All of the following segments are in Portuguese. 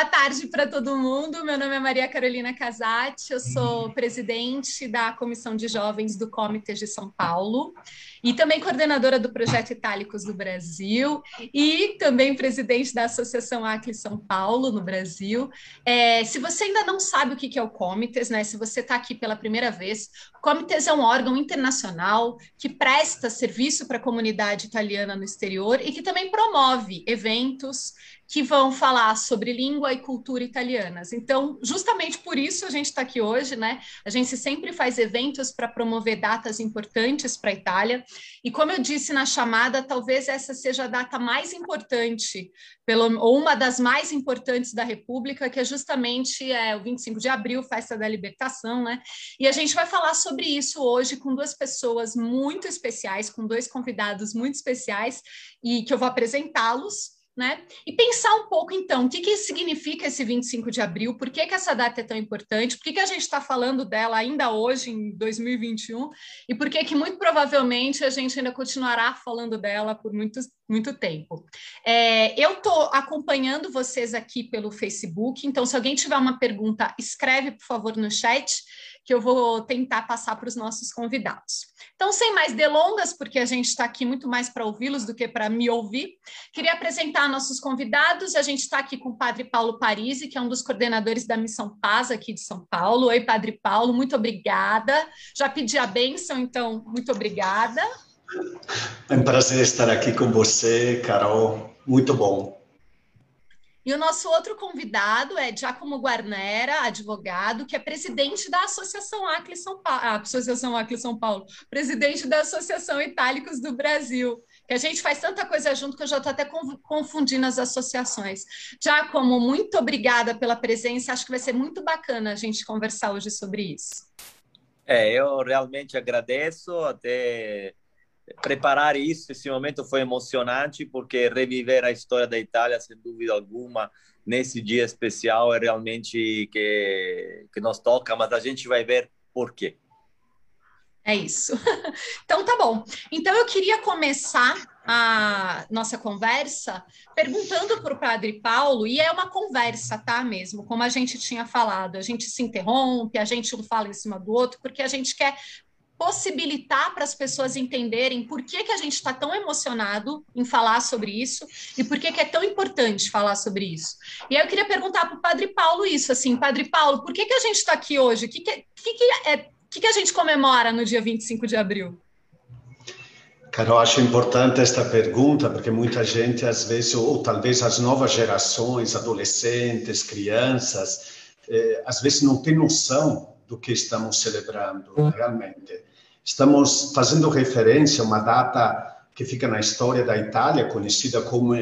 Boa tarde para todo mundo. Meu nome é Maria Carolina Casati, eu sou presidente da Comissão de Jovens do Comitê de São Paulo e também coordenadora do Projeto Itálicos do Brasil e também presidente da Associação Acre São Paulo no Brasil. Se você ainda não sabe o que é o Comitês, né? Se você está aqui pela primeira vez, o Comitês é um órgão internacional que presta serviço para a comunidade italiana no exterior e que também promove eventos que vão falar sobre língua e cultura italianas. Então, justamente por isso a gente está aqui hoje, né? A gente sempre faz eventos para promover datas importantes para a Itália. E como eu disse na chamada, talvez essa seja a data mais importante, ou uma das mais importantes da República, que é justamente o 25 de abril, Festa da Libertação, né? E a gente vai falar sobre isso hoje com duas pessoas muito especiais, com dois convidados muito especiais, e que eu vou apresentá-los. Né? E pensar um pouco, então, o que significa esse 25 de abril, por que essa data é tão importante, por que a gente está falando dela ainda hoje, em 2021, e por que muito provavelmente a gente ainda continuará falando dela por muito tempo. Eu estou acompanhando vocês aqui pelo Facebook, então se alguém tiver uma pergunta, escreve, por favor, no chat, que eu vou tentar passar para os nossos convidados. Então, sem mais delongas, porque a gente está aqui muito mais para ouvi-los do que para me ouvir, queria apresentar nossos convidados. A gente está aqui com o Padre Paulo Parisi, que é um dos coordenadores da Missão Paz aqui de São Paulo. Oi, Padre Paulo, muito obrigada. Já pedi a bênção, então, muito obrigada. É um prazer estar aqui com você, Carol. Muito bom. E o nosso outro convidado é Giacomo Guarnera, advogado, que é presidente da Associação Acre São Paulo, presidente da Associação Itálicos do Brasil, que a gente faz tanta coisa junto que eu já estou até confundindo as associações. Giacomo, muito obrigada pela presença, acho que vai ser muito bacana a gente conversar hoje sobre isso. Eu realmente agradeço, até preparar isso, esse momento foi emocionante, porque reviver a história da Itália, sem dúvida alguma, nesse dia especial é realmente que nos toca, mas a gente vai ver por quê. É isso. Então, tá bom. Então, eu queria começar a nossa conversa perguntando para o Padre Paulo, e é uma conversa, tá, mesmo, como a gente tinha falado, a gente se interrompe, a gente um fala em cima do outro, porque a gente quer possibilitar para as pessoas entenderem por que a gente está tão emocionado em falar sobre isso e por que é tão importante falar sobre isso. E aí eu queria perguntar para o Padre Paulo isso, assim, Padre Paulo, por que a gente está aqui hoje? O que a gente comemora no dia 25 de abril? Carol, acho importante esta pergunta, porque muita gente, às vezes, ou talvez as novas gerações, adolescentes, crianças, às vezes não têm noção do que estamos celebrando, realmente. Estamos fazendo referência a uma data que fica na história da Itália, conhecida como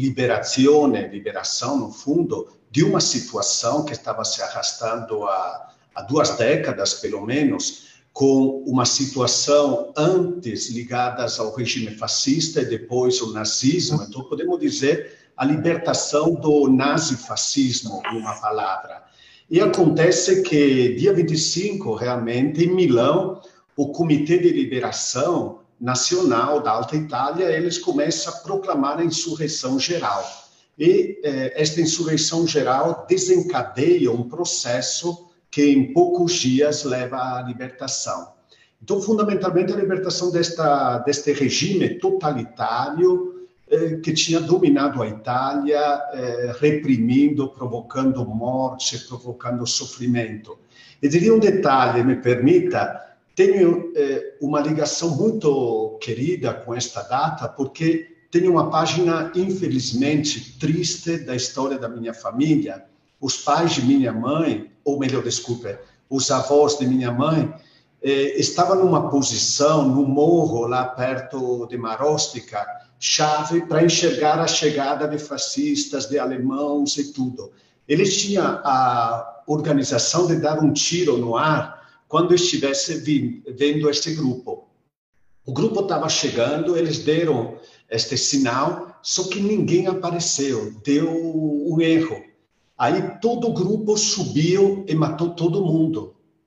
liberação, no fundo, de uma situação que estava se arrastando há 2 décadas, pelo menos, com uma situação antes ligadas ao regime fascista e depois o nazismo. Então, podemos dizer a libertação do nazifascismo, em uma palavra. E acontece que, dia 25, realmente, em Milão, o Comitê de Liberação Nacional da Alta Itália, eles começam a proclamar a insurreição geral. E esta insurreição geral desencadeia um processo que, em poucos dias, leva à libertação. Então, fundamentalmente, a libertação deste regime totalitário que tinha dominado a Itália, reprimindo, provocando morte, provocando sofrimento. E diria um detalhe, me permita, tenho uma ligação muito querida com esta data, porque tenho uma página, infelizmente, triste da história da minha família. Os pais de minha mãe, ou melhor, desculpe, os avós de minha mãe, estavam numa posição, no morro, lá perto de Marostica, chave para enxergar a chegada de fascistas, de alemãos e tudo. Eles tinham a organização de dar um tiro no ar quando estivesse vendo este grupo. O grupo estava chegando, eles deram este sinal, só que ninguém apareceu, deu um erro. Aí todo o grupo subiu e matou todo mundo.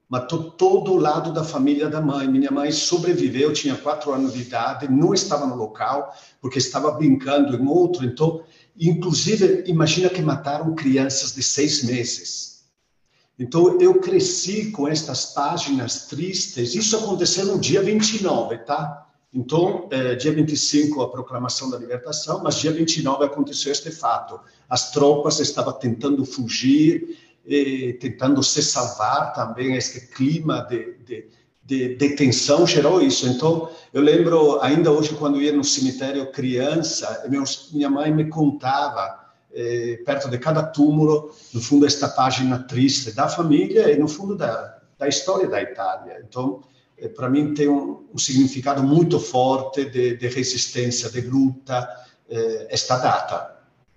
matou todo o lado da família da mãe. Minha mãe sobreviveu, tinha 4 anos de idade, não estava no local, porque estava brincando em outro. Então, inclusive, imagina que mataram crianças de 6 meses. Então, eu cresci com estas páginas tristes. Isso aconteceu no dia 29, tá? Então, dia 25, a proclamação da libertação, mas dia 29 aconteceu este fato. As tropas estavam tentando fugir, tentando se salvar também. Este clima de tensão gerou isso. Então, eu lembro, ainda hoje, quando ia no cemitério criança, minha mãe me contava, perto de cada túmulo, no fundo, esta página triste da família e, no fundo, da história da Itália. Então, para mim, tem um significado muito forte de resistência, de luta, esta data.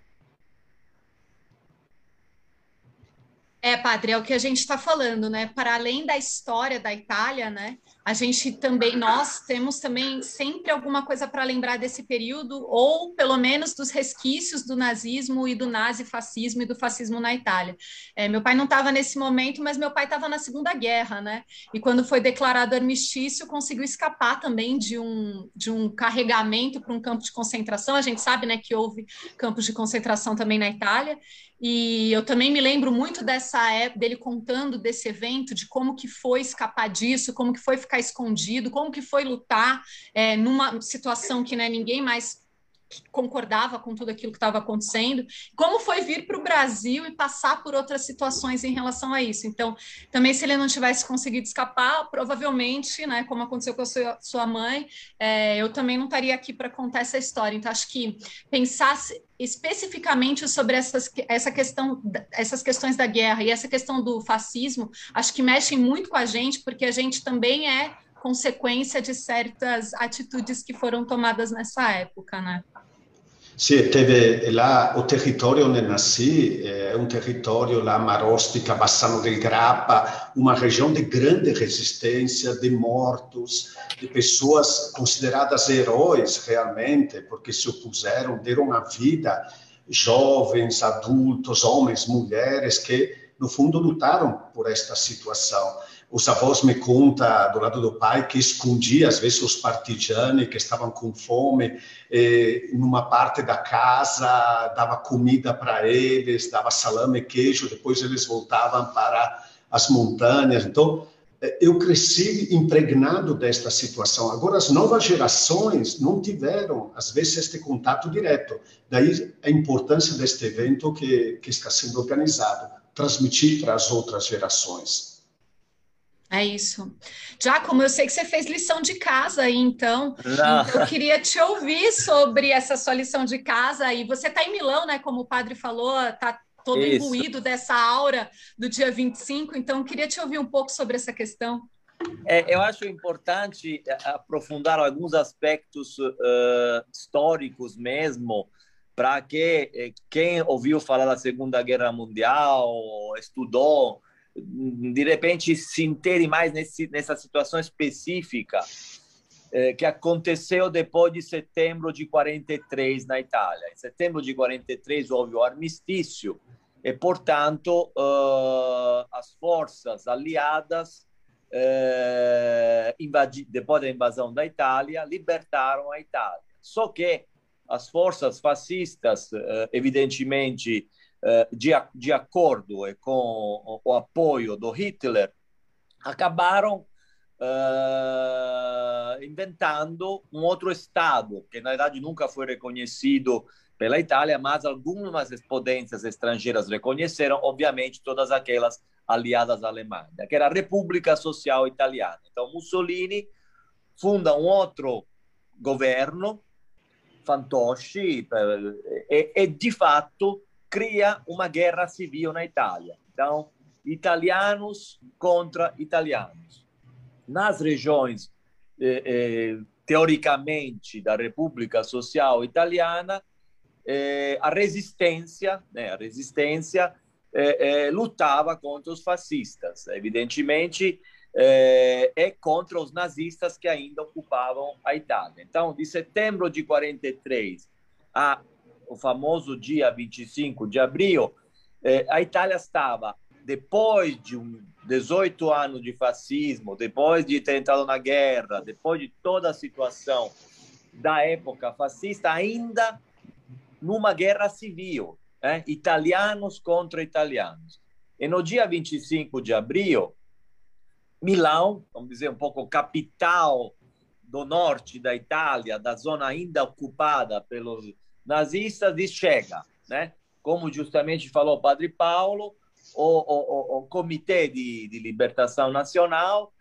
Padre, é o que a gente está falando, né? Para além da história da Itália, né? A gente também, nós temos também sempre alguma coisa para lembrar desse período, ou pelo menos dos resquícios do nazismo e do nazifascismo e do fascismo na Itália. Meu pai não estava nesse momento, mas meu pai estava na Segunda Guerra, né? E quando foi declarado armistício, conseguiu escapar também de um carregamento para um campo de concentração. A gente sabe, né, que houve campos de concentração também na Itália. E eu também me lembro muito dessa época, dele contando desse evento, de como que foi escapar disso, como que foi ficar escondido, como que foi lutar numa situação que, né, ninguém mais concordava com tudo aquilo que estava acontecendo, como foi vir para o Brasil e passar por outras situações em relação a isso. Então, também se ele não tivesse conseguido escapar, provavelmente, né, como aconteceu com a sua mãe, eu também não estaria aqui para contar essa história. Então, acho que pensar especificamente sobre essas questões da guerra e essa questão do fascismo, acho que mexem muito com a gente, porque a gente também é consequência de certas atitudes que foram tomadas nessa época, né? Sì, teve là, o território onde nasci é um território lá, Marostica, Bassano del Grappa, uma região de grande resistência, de mortos, de pessoas consideradas heróis realmente, porque se opuseram, deram a vida, jovens, adultos, homens, mulheres, que no fundo lutaram por esta situação. Os avós me contam, do lado do pai, que escondia, às vezes, os partigiani que estavam com fome, numa parte da casa, dava comida para eles, dava salame e queijo, depois eles voltavam para as montanhas. Então, eu cresci impregnado desta situação. Agora, as novas gerações não tiveram, às vezes, este contato direto. Daí a importância deste evento que está sendo organizado, transmitir para as outras gerações. É isso. Giacomo, eu sei que você fez lição de casa aí, então eu queria te ouvir sobre essa sua lição de casa. E você está em Milão, né? Como o padre falou, está todo imbuído dessa aura do dia 25, então eu queria te ouvir um pouco sobre essa questão. Eu acho importante aprofundar alguns aspectos históricos mesmo, para que quem ouviu falar da Segunda Guerra Mundial, estudou, de repente se intere mais nessa situação específica que aconteceu depois de setembro de 43 na Itália. Em setembro de 43 houve o armistício e, portanto, as forças aliadas, depois da invasão da Itália, libertaram a Itália. Só que as forças fascistas, evidentemente, de acordo e com o apoio do Hitler, acabaram inventando um outro Estado, que na verdade nunca foi reconhecido pela Itália, mas algumas potências estrangeiras reconheceram, obviamente todas aquelas aliadas à Alemanha, que era a República Social Italiana. Então Mussolini funda um outro governo, fantoche, e de fato cria uma guerra civil na Itália. Então, italianos contra italianos. Nas regiões, teoricamente, da República Social Italiana, a resistência lutava contra os fascistas, evidentemente, e contra os nazistas que ainda ocupavam a Itália. Então, de setembro de 43 a o famoso dia 25 de abril, a Itália estava depois de 18 anos de fascismo, depois de ter entrado na guerra, depois de toda a situação da época fascista, ainda numa guerra civil, italianos contra italianos. E no dia 25 de abril, Milão, vamos dizer, um pouco capital do norte da Itália, da zona ainda ocupada pelos nazistas, diz chega, né? Como justamente falou o Padre Paulo, o Comitê de Libertação Nacional,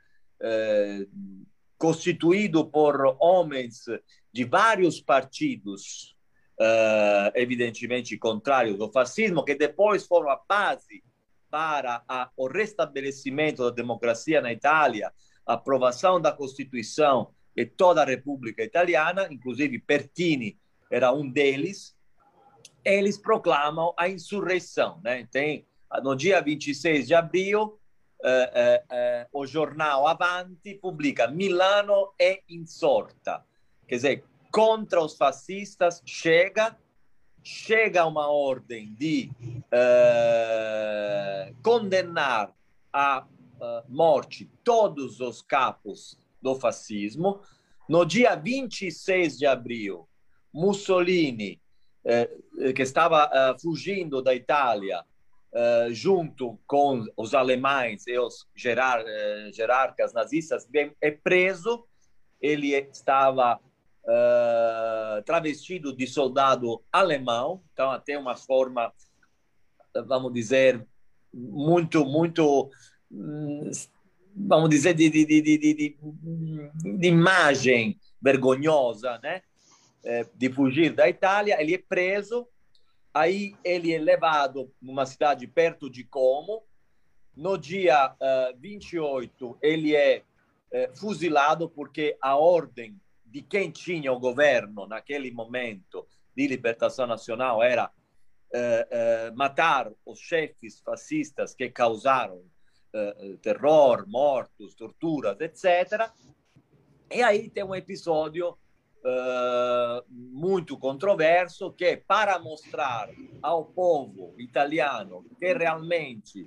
constituído por homens de vários partidos, evidentemente contrários ao fascismo, que depois foram a base para o restabelecimento da democracia na Itália, a aprovação da Constituição e toda a República Italiana, inclusive Pertini era um deles. Eles proclamam a insurreição, né? Tem, no dia 26 de abril, o jornal Avanti publica Milano è insorta, quer dizer, contra os fascistas chega uma ordem de condenar à morte todos os capos do fascismo. No dia 26 de abril, Mussolini, que estava fugindo da Itália, junto com os alemães e os jerarcas nazistas, é preso. Ele estava travestido de soldado alemão, então até uma forma, vamos dizer, muito, vamos dizer, de imagem vergonhosa, né? De fugir da Itália. Ele é preso, aí ele é levado numa cidade perto de Como. No dia 28, ele é fuzilado, porque a ordem de quem tinha o governo naquele momento de libertação nacional era matar os chefes fascistas que causaram terror, mortos, torturas, etc. E aí tem um episódio muito controverso, que, para mostrar ao povo italiano que realmente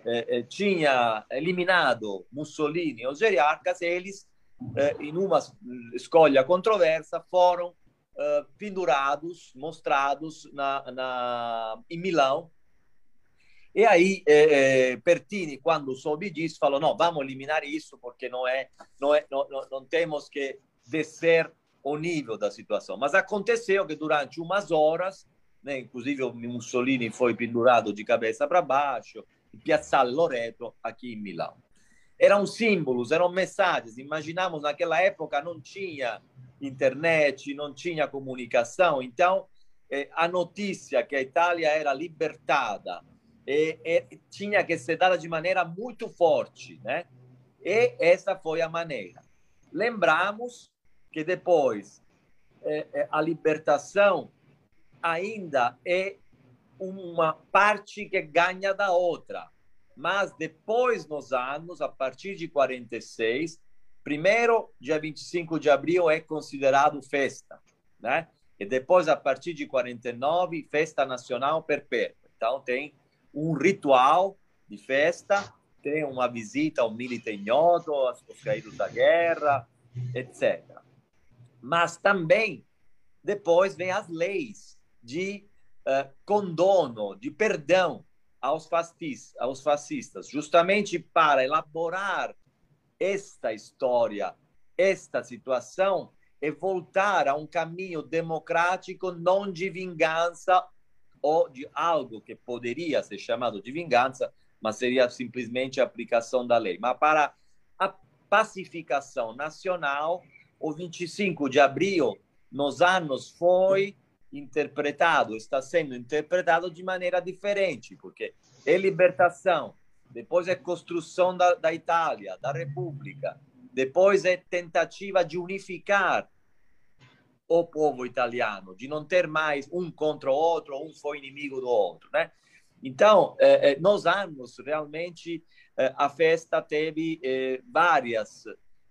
tinha eliminado Mussolini e os jerarcas, eles, em uma escolha controversa, foram pendurados, mostrados em Milão. E aí Pertini, quando soube disso, falou: não, vamos eliminar isso, porque não temos que descer o nível da situação. Mas aconteceu que durante umas horas, né, inclusive o Mussolini foi pendurado de cabeça para baixo, em Piazzale Loreto, aqui em Milão. Eram símbolos, eram mensagens. Imaginamos, naquela época não tinha internet, não tinha comunicação, então a notícia que a Itália era libertada tinha que ser dada de maneira muito forte, né? E essa foi a maneira. Lembramos que depois a libertação ainda é uma parte que ganha da outra, mas depois, nos anos, a partir de 46, primeiro, dia 25 de abril é considerado festa, né? E depois, a partir de 49, festa nacional perpétua. Então, tem um ritual de festa, tem uma visita ao Milite Ignoto, aos caídos da guerra, etc. Mas também, depois, vem as leis de condono, de perdão aos fascistas, justamente para elaborar esta história, esta situação, e voltar a um caminho democrático, não de vingança, ou de algo que poderia ser chamado de vingança, mas seria simplesmente a aplicação da lei. Mas para a pacificação nacional, o 25 de abril, nos anos, foi interpretado, está sendo interpretado de maneira diferente, porque é libertação, depois é construção da Itália, da República, depois é tentativa de unificar o povo italiano, de não ter mais um contra o outro, um foi inimigo do outro, né? Então, nos anos, realmente, a festa teve várias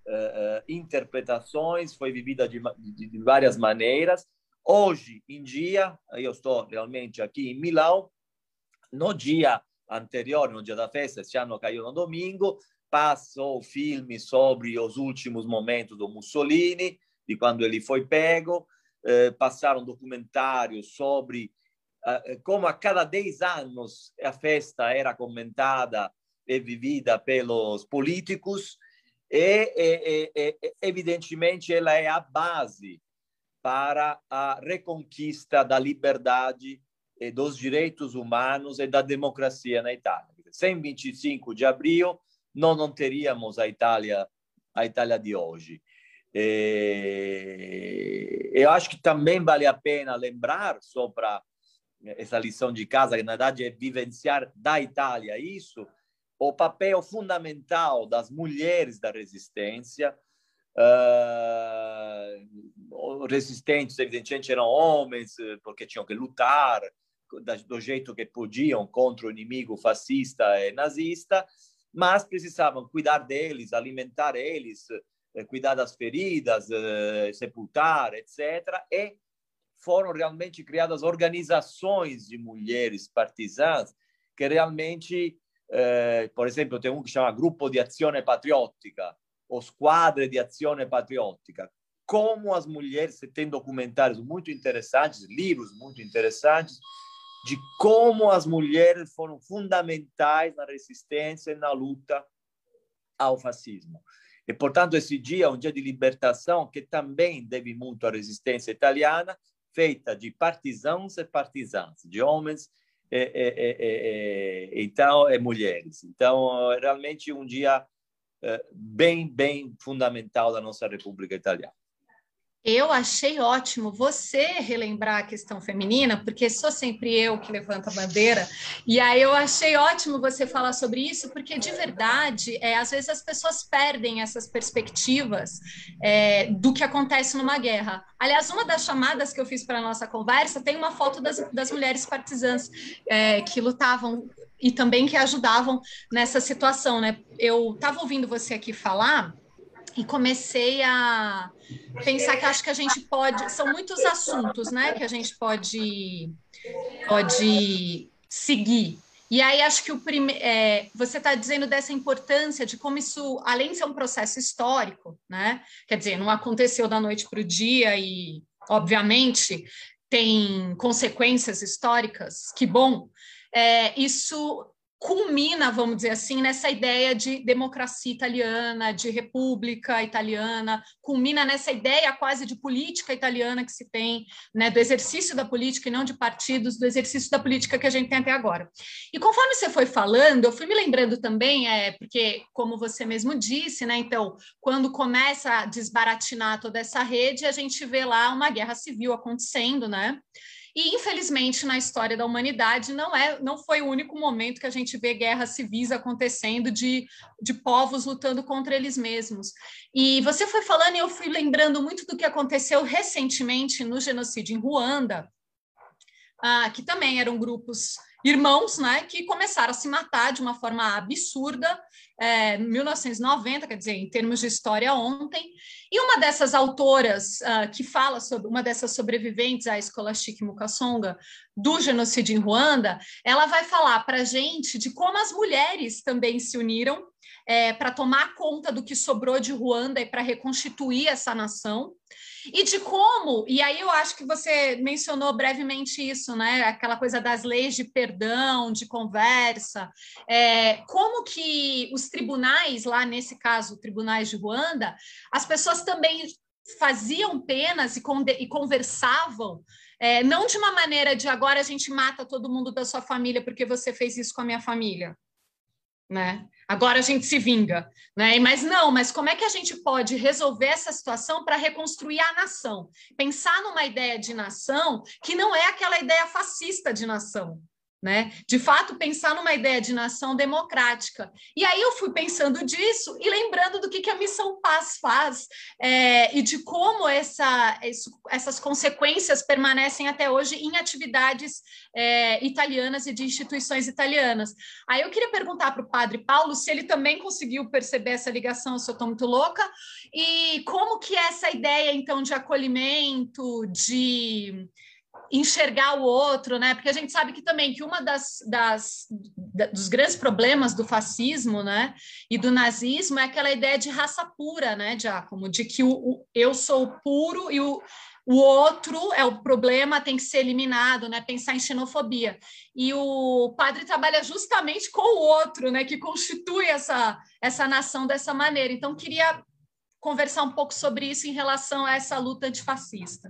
interpretações, foi vivida de várias maneiras. Hoje em dia, eu estou realmente aqui em Milão, no dia anteriore, no dia da festa, esse ano caiu no domingo, passou filme sobre os últimos momentos do Mussolini, de quando ele foi pego, passaram documentários sobre como a cada 10 anos a festa era comentada e vivida pelos políticos, e evidentemente ela é a base para a reconquista da liberdade e dos direitos humanos e da democracia na Itália. Sem 25 de abril, nós não teríamos a Itália de hoje. Eu acho que também vale a pena lembrar sobre essa lição de casa, que na verdade é vivenciar da Itália isso, o papel fundamental das mulheres da resistência. Resistentes, evidentemente, eram homens, porque tinham que lutar do jeito que podiam contra o inimigo fascista e nazista, mas precisavam cuidar deles, alimentar eles, cuidar das feridas, sepultar, etc. E foram realmente criadas organizações de mulheres partisãs que realmente, por exemplo, tem um que chama Gruppo di Azione Patriottica, ou Squadre di Azione Patriottica. Como as mulheres, você tem documentários muito interessantes, livros muito interessantes, de como as mulheres foram fundamentais na resistência e na luta ao fascismo. E, portanto, esse dia é um dia de libertação que também deve muito à resistência italiana, feita de partisãos e partisãs, de homens e mulheres. Então, é realmente um dia bem fundamental da nossa República Italiana. Eu achei ótimo você relembrar a questão feminina, porque sou sempre eu que levanto a bandeira, e aí eu achei ótimo você falar sobre isso, porque de verdade, às vezes as pessoas perdem essas perspectivas do que acontece numa guerra. Aliás, uma das chamadas que eu fiz para a nossa conversa tem uma foto das mulheres partisãs que lutavam e também que ajudavam nessa situação, né? Eu estava ouvindo você aqui falar e comecei a pensar que acho que a gente pode... São muitos assuntos, né, que a gente pode seguir. E aí acho que você está dizendo dessa importância de como isso, além de ser um processo histórico, né, quer dizer, não aconteceu da noite para o dia e, obviamente, tem consequências históricas, que bom, isso culmina, vamos dizer assim, nessa ideia de democracia italiana, de república italiana, culmina nessa ideia quase de política italiana que se tem, né, do exercício da política e não de partidos, do exercício da política que a gente tem até agora. E conforme você foi falando, eu fui me lembrando também, porque, como você mesmo disse, né, então, quando começa a desbaratinar toda essa rede, a gente vê lá uma guerra civil acontecendo, né? E, infelizmente, na história da humanidade, não foi o único momento que a gente vê guerras civis acontecendo de povos lutando contra eles mesmos. E você foi falando e eu fui lembrando muito do que aconteceu recentemente no genocídio em Ruanda, que também eram grupos irmãos, né, que começaram a se matar de uma forma absurda, em 1990, quer dizer, em termos de história ontem. E uma dessas autoras que fala sobre, uma dessas sobreviventes, a Scholastic Mukasonga, do genocídio em Ruanda, ela vai falar para a gente de como as mulheres também se uniram para tomar conta do que sobrou de Ruanda e para reconstituir essa nação. E de como, e aí eu acho que você mencionou brevemente isso, né? Aquela coisa das leis de perdão, de conversa, como que os tribunais, lá nesse caso, tribunais de Ruanda, as pessoas também faziam penas e conversavam, não de uma maneira de agora a gente mata todo mundo da sua família porque você fez isso com a minha família, né? Agora a gente se vinga, né? Mas como é que a gente pode resolver essa situação para reconstruir a nação? Pensar numa ideia de nação que não é aquela ideia fascista de nação, né? De fato, pensar numa ideia de nação democrática. E aí eu fui pensando disso e lembrando do que a Missão Paz faz e de como essas consequências permanecem até hoje em atividades italianas e de instituições italianas. Aí eu queria perguntar para o Padre Paulo se ele também conseguiu perceber essa ligação, se eu estou muito louca, e como que essa ideia, então, de acolhimento, de enxergar o outro, né? Porque a gente sabe que também que uma dos grandes problemas do fascismo, né, e do nazismo é aquela ideia de raça pura, né, Giacomo, de que eu sou o puro e o outro é o problema, tem que ser eliminado, né? Pensar em xenofobia. E o padre trabalha justamente com o outro, né? Que constitui essa nação dessa maneira. Então, queria conversar um pouco sobre isso em relação a essa luta antifascista.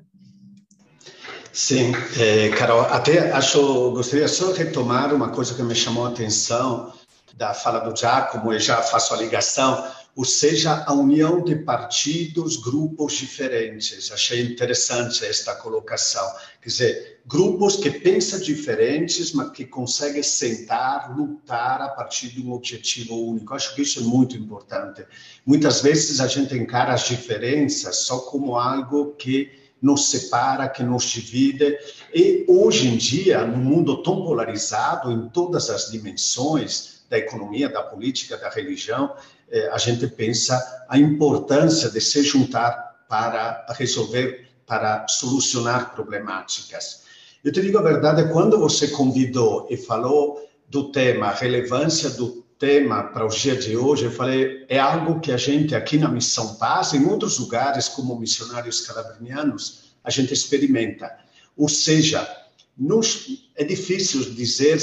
Sim, Carol, até gostaria só de retomar uma coisa que me chamou a atenção da fala do Giacomo, e já faço a ligação, ou seja, a união de partidos, grupos diferentes. Achei interessante esta colocação. Quer dizer, grupos que pensam diferentes, mas que conseguem sentar, lutar a partir de um objetivo único. Acho que isso é muito importante. Muitas vezes a gente encara as diferenças só como algo que nos separa, que nos divide. E hoje em dia, num mundo tão polarizado em todas as dimensões da economia, da política, da religião, a gente pensa a importância de se juntar para resolver, para solucionar problemáticas. Eu te digo a verdade, quando você convidou e falou do tema, a relevância do tema para os dias de hoje, eu falei, é algo que a gente aqui na Missão Paz, em outros lugares como missionários calabrinianos, a gente experimenta. Ou seja, é difícil dizer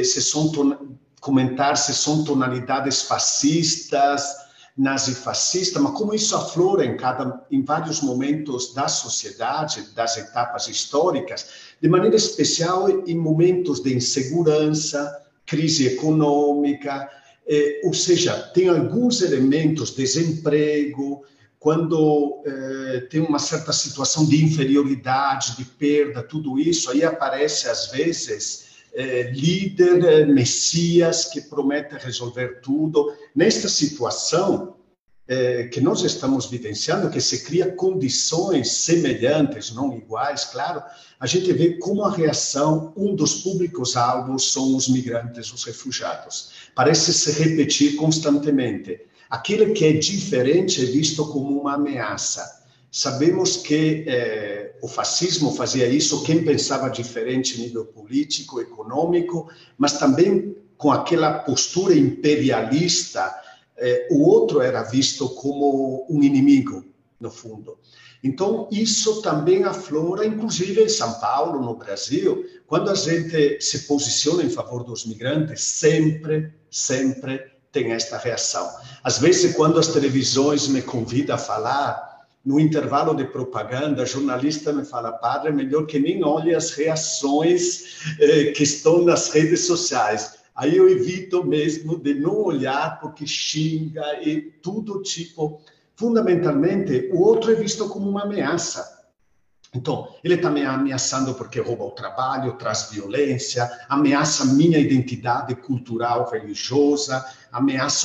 comentar se são tonalidades fascistas, nazifascistas, mas como isso aflora em vários momentos da sociedade, das etapas históricas, de maneira especial em momentos de insegurança, crise econômica, ou seja, tem alguns elementos, desemprego, quando tem uma certa situação de inferioridade, de perda, tudo isso, aí aparece às vezes líder, messias, que promete resolver tudo. Nesta situação que nós estamos vivenciando, que se cria condições semelhantes, não iguais, claro, a gente vê como a reação, um dos públicos-alvos são os migrantes, os refugiados. Parece se repetir constantemente. Aquilo que é diferente é visto como uma ameaça. Sabemos que o fascismo fazia isso, quem pensava diferente a nível político, econômico, mas também com aquela postura imperialista, o outro era visto como um inimigo, no fundo. Então, isso também aflora, inclusive em São Paulo, no Brasil, quando a gente se posiciona em favor dos migrantes, sempre tem esta reação. Às vezes, quando as televisões me convidam a falar, no intervalo de propaganda, a jornalista me fala, padre, é melhor que nem olhe as reações que estão nas redes sociais. Aí eu evito mesmo de não olhar, porque xinga e tudo tipo. Fundamentalmente, o outro é visto como uma ameaça. Então, ele está me ameaçando porque rouba o trabalho, traz violência, ameaça minha identidade cultural, religiosa, ameaça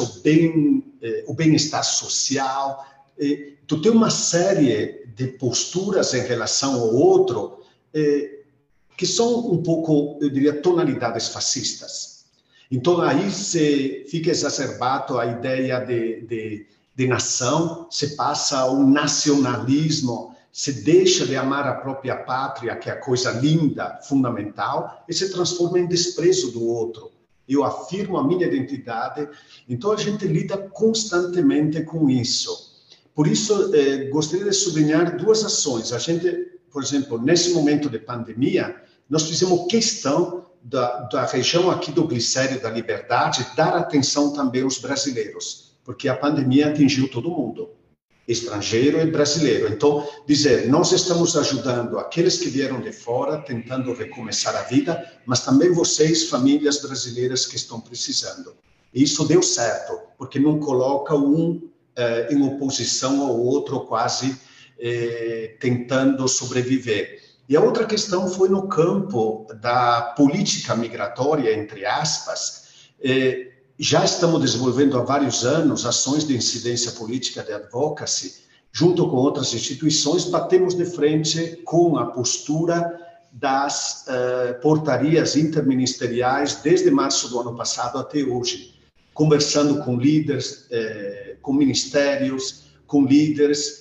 o bem-estar social. Tu tem uma série de posturas em relação ao outro que são um pouco, eu diria, tonalidades fascistas. Então, aí fica exacerbado a ideia de nação, se passa ao nacionalismo, se deixa de amar a própria pátria, que é a coisa linda, fundamental, e se transforma em desprezo do outro. Eu afirmo a minha identidade, então a gente lida constantemente com isso. Por isso, gostaria de sublinhar duas ações. A gente, por exemplo, nesse momento de pandemia, nós fizemos questão da região aqui do Glicério da Liberdade dar atenção também aos brasileiros, porque a pandemia atingiu todo mundo, estrangeiro e brasileiro. Então, dizer, nós estamos ajudando aqueles que vieram de fora, tentando recomeçar a vida, mas também vocês, famílias brasileiras que estão precisando. E isso deu certo, porque não coloca em oposição ao outro, quase tentando sobreviver. E a outra questão foi no campo da política migratória, entre aspas. Já estamos desenvolvendo há vários anos ações de incidência política de advocacy, junto com outras instituições, batemos de frente com a postura das portarias interministeriais desde março do ano passado até hoje, conversando com líderes, com ministérios, com líderes,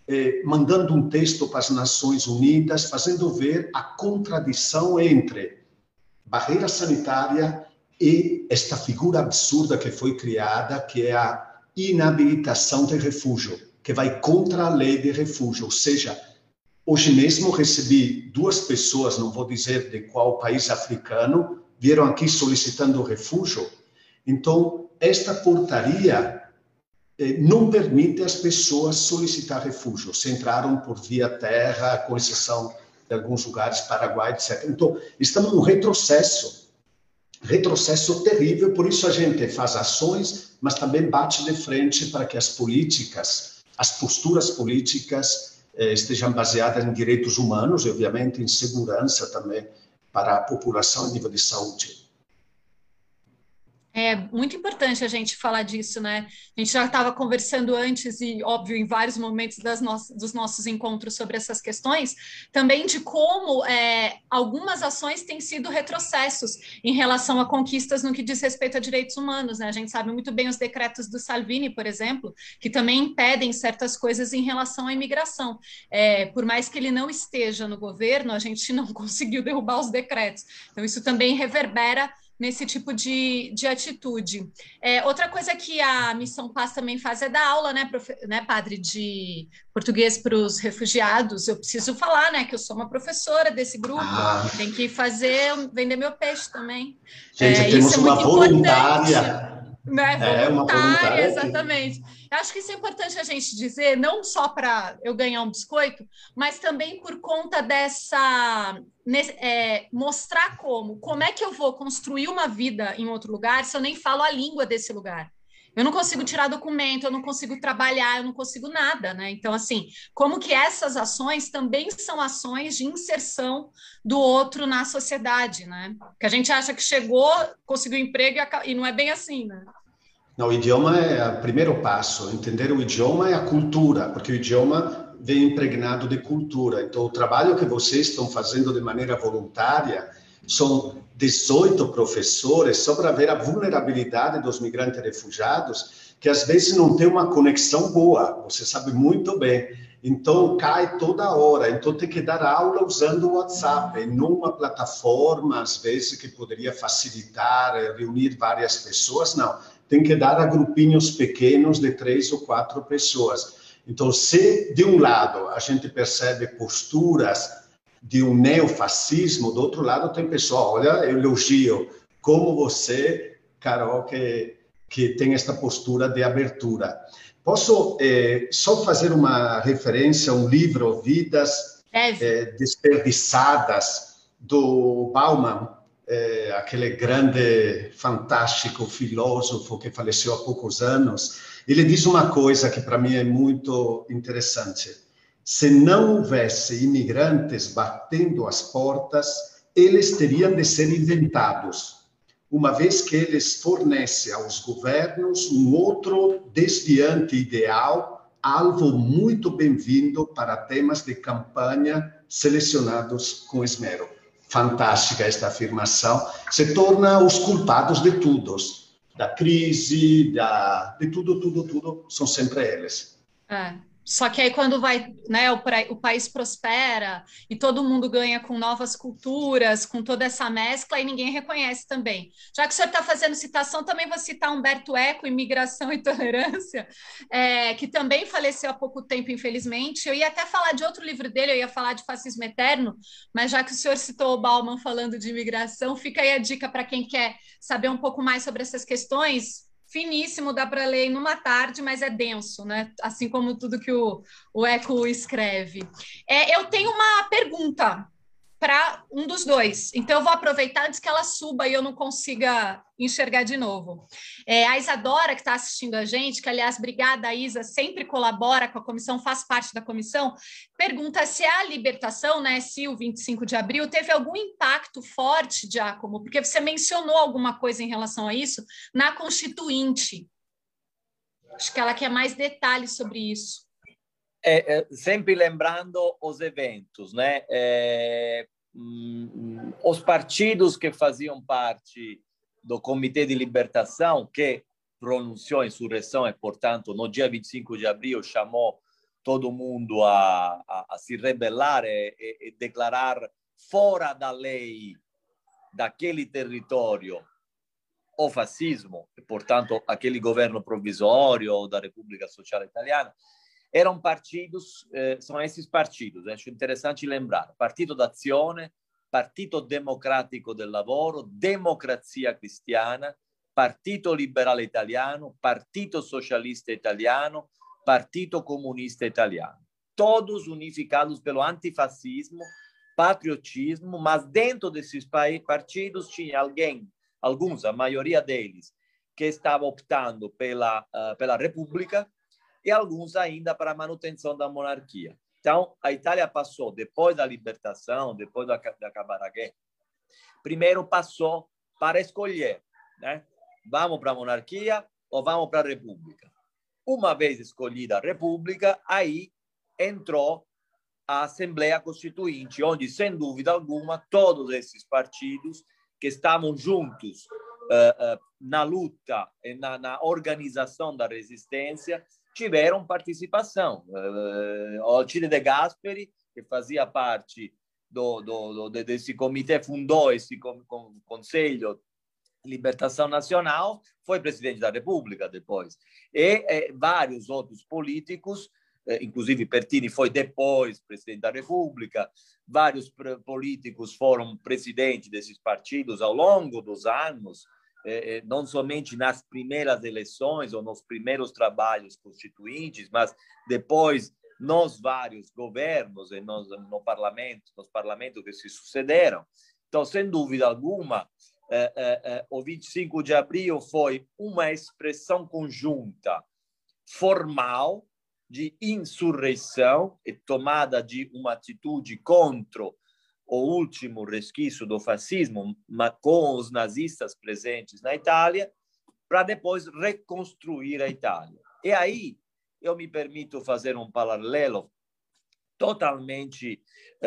mandando um texto para as Nações Unidas, fazendo ver a contradição entre barreira sanitária e esta figura absurda que foi criada, que é a inabilitação de refúgio, que vai contra a lei de refúgio. Ou seja, hoje mesmo recebi 2 pessoas, não vou dizer de qual país africano, vieram aqui solicitando refúgio. Então, esta portaria não permite às pessoas solicitar refúgio. Se entraram por via terra, com exceção de alguns lugares, Paraguai, etc. Então, estamos num retrocesso terrível, por isso a gente faz ações, mas também bate de frente para que as políticas, as posturas políticas estejam baseadas em direitos humanos e, obviamente, em segurança também para a população em nível de saúde. É muito importante a gente falar disso, né? A gente já estava conversando antes e, óbvio, em vários momentos dos nossos encontros sobre essas questões, também de como algumas ações têm sido retrocessos em relação a conquistas no que diz respeito a direitos humanos, né? A gente sabe muito bem os decretos do Salvini, por exemplo, que também impedem certas coisas em relação à imigração. Por mais que ele não esteja no governo, a gente não conseguiu derrubar os decretos. Então, isso também reverbera nesse tipo de atitude. Outra coisa que a Missão Paz também faz é dar aula, né, padre, de português para os refugiados. Eu preciso falar, né, que eu sou uma professora desse grupo, tem que vender meu peixe também. Gente, temos uma voluntária. Né? Voluntária, exatamente. Eu acho que isso é importante a gente dizer, não só para eu ganhar um biscoito, mas também por conta dessa... mostrar como é que eu vou construir uma vida em outro lugar se eu nem falo a língua desse lugar. Eu não consigo tirar documento, eu não consigo trabalhar, eu não consigo nada, né? Então, assim, como que essas ações também são ações de inserção do outro na sociedade, né? Que a gente acha que chegou, conseguiu emprego e não é bem assim, né? Não, o idioma é o primeiro passo. Entender o idioma é a cultura, porque o idioma vem impregnado de cultura. Então, o trabalho que vocês estão fazendo de maneira voluntária são 18 professores só para ver a vulnerabilidade dos migrantes refugiados, que às vezes não tem uma conexão boa, você sabe muito bem. Então, cai toda hora. Então, tem que dar aula usando o WhatsApp, numa plataforma, às vezes, que poderia facilitar, reunir várias pessoas. Não, tem que dar a grupinhos pequenos de 3 ou 4 pessoas. Então, se, de um lado, a gente percebe posturas de um neofascismo, do outro lado tem pessoal, olha, eu elogio como você, Carol, que tem esta postura de abertura. Posso só fazer uma referência a um livro, Vidas Desperdiçadas, do Bauman, aquele grande, fantástico filósofo que faleceu há poucos anos. Ele diz uma coisa que para mim é muito interessante. Se não houvesse imigrantes batendo as portas, eles teriam de ser inventados, uma vez que eles fornecem aos governos um outro desviante ideal, alvo muito bem-vindo para temas de campanha selecionados com esmero. Fantástica esta afirmação. Se torna os culpados de tudo, da crise, de tudo, são sempre eles. Só que aí quando vai, né, o país prospera e todo mundo ganha com novas culturas, com toda essa mescla, e ninguém reconhece também. Já que o senhor está fazendo citação, também vou citar Humberto Eco, Imigração e Tolerância, que também faleceu há pouco tempo, infelizmente. Eu ia até falar de outro livro dele, eu ia falar de Fascismo Eterno, mas já que o senhor citou o Bauman falando de imigração, fica aí a dica para quem quer saber um pouco mais sobre essas questões. Finíssimo, dá para ler em uma tarde, mas é denso, né? Assim como tudo que o Eco escreve. Eu tenho uma pergunta para um dos dois, então eu vou aproveitar antes que ela suba e eu não consiga enxergar de novo. A Isadora, que está assistindo a gente, que, aliás, obrigada, Isa, sempre colabora com a comissão, faz parte da comissão, pergunta se a libertação, né, se o 25 de abril teve algum impacto forte, Giacomo, porque você mencionou alguma coisa em relação a isso na Constituinte. Acho que ela quer mais detalhes sobre isso. Sempre lembrando os eventos, né? Os partidos que faziam parte do Comitê de Libertação, que pronunciou a insurreição e, portanto, no dia 25 de abril chamou todo mundo a se rebelar e declarar fora da lei daquele território o fascismo, e portanto aquele governo provisório da República Sociale Italiana, eram partidos, são esses partidos, acho interessante lembrar, Partito d'Azione, Partito Democratico del Lavoro, Democrazia Cristiana, Partito Liberale Italiano, Partito Socialista Italiano, Partito Comunista Italiano, todos unificados pelo antifascismo, patriotismo, mas dentro desses partidos tinha alguns, a maioria deles, que estavam optando pela República e alguns ainda para a manutenção da monarquia. Então, a Itália passou, depois da libertação, depois de acabar a guerra, primeiro passou para escolher, né? Vamos para a monarquia ou vamos para a República? Uma vez escolhida a República, aí entrou a Assembleia Constituinte, onde, sem dúvida alguma, todos esses partidos que estavam juntos na luta e na organização da resistência tiveram participação. O Alcide De Gasperi, que fazia parte desse comitê, fundou esse Conselho de Libertação Nacional, foi presidente da República depois. E vários outros políticos, inclusive Pertini foi depois presidente da República, vários políticos foram presidentes desses partidos ao longo dos anos, não somente nas primeiras eleições ou nos primeiros trabalhos constituintes, mas depois nos vários governos e nos parlamentos que se sucederam. Então, sem dúvida alguma, o 25 de abril foi uma expressão conjunta formal de insurreição e tomada de uma atitude contra o último resquício do fascismo, mas com os nazistas presentes na Itália, para depois reconstruir a Itália. E aí eu me permito fazer um paralelo totalmente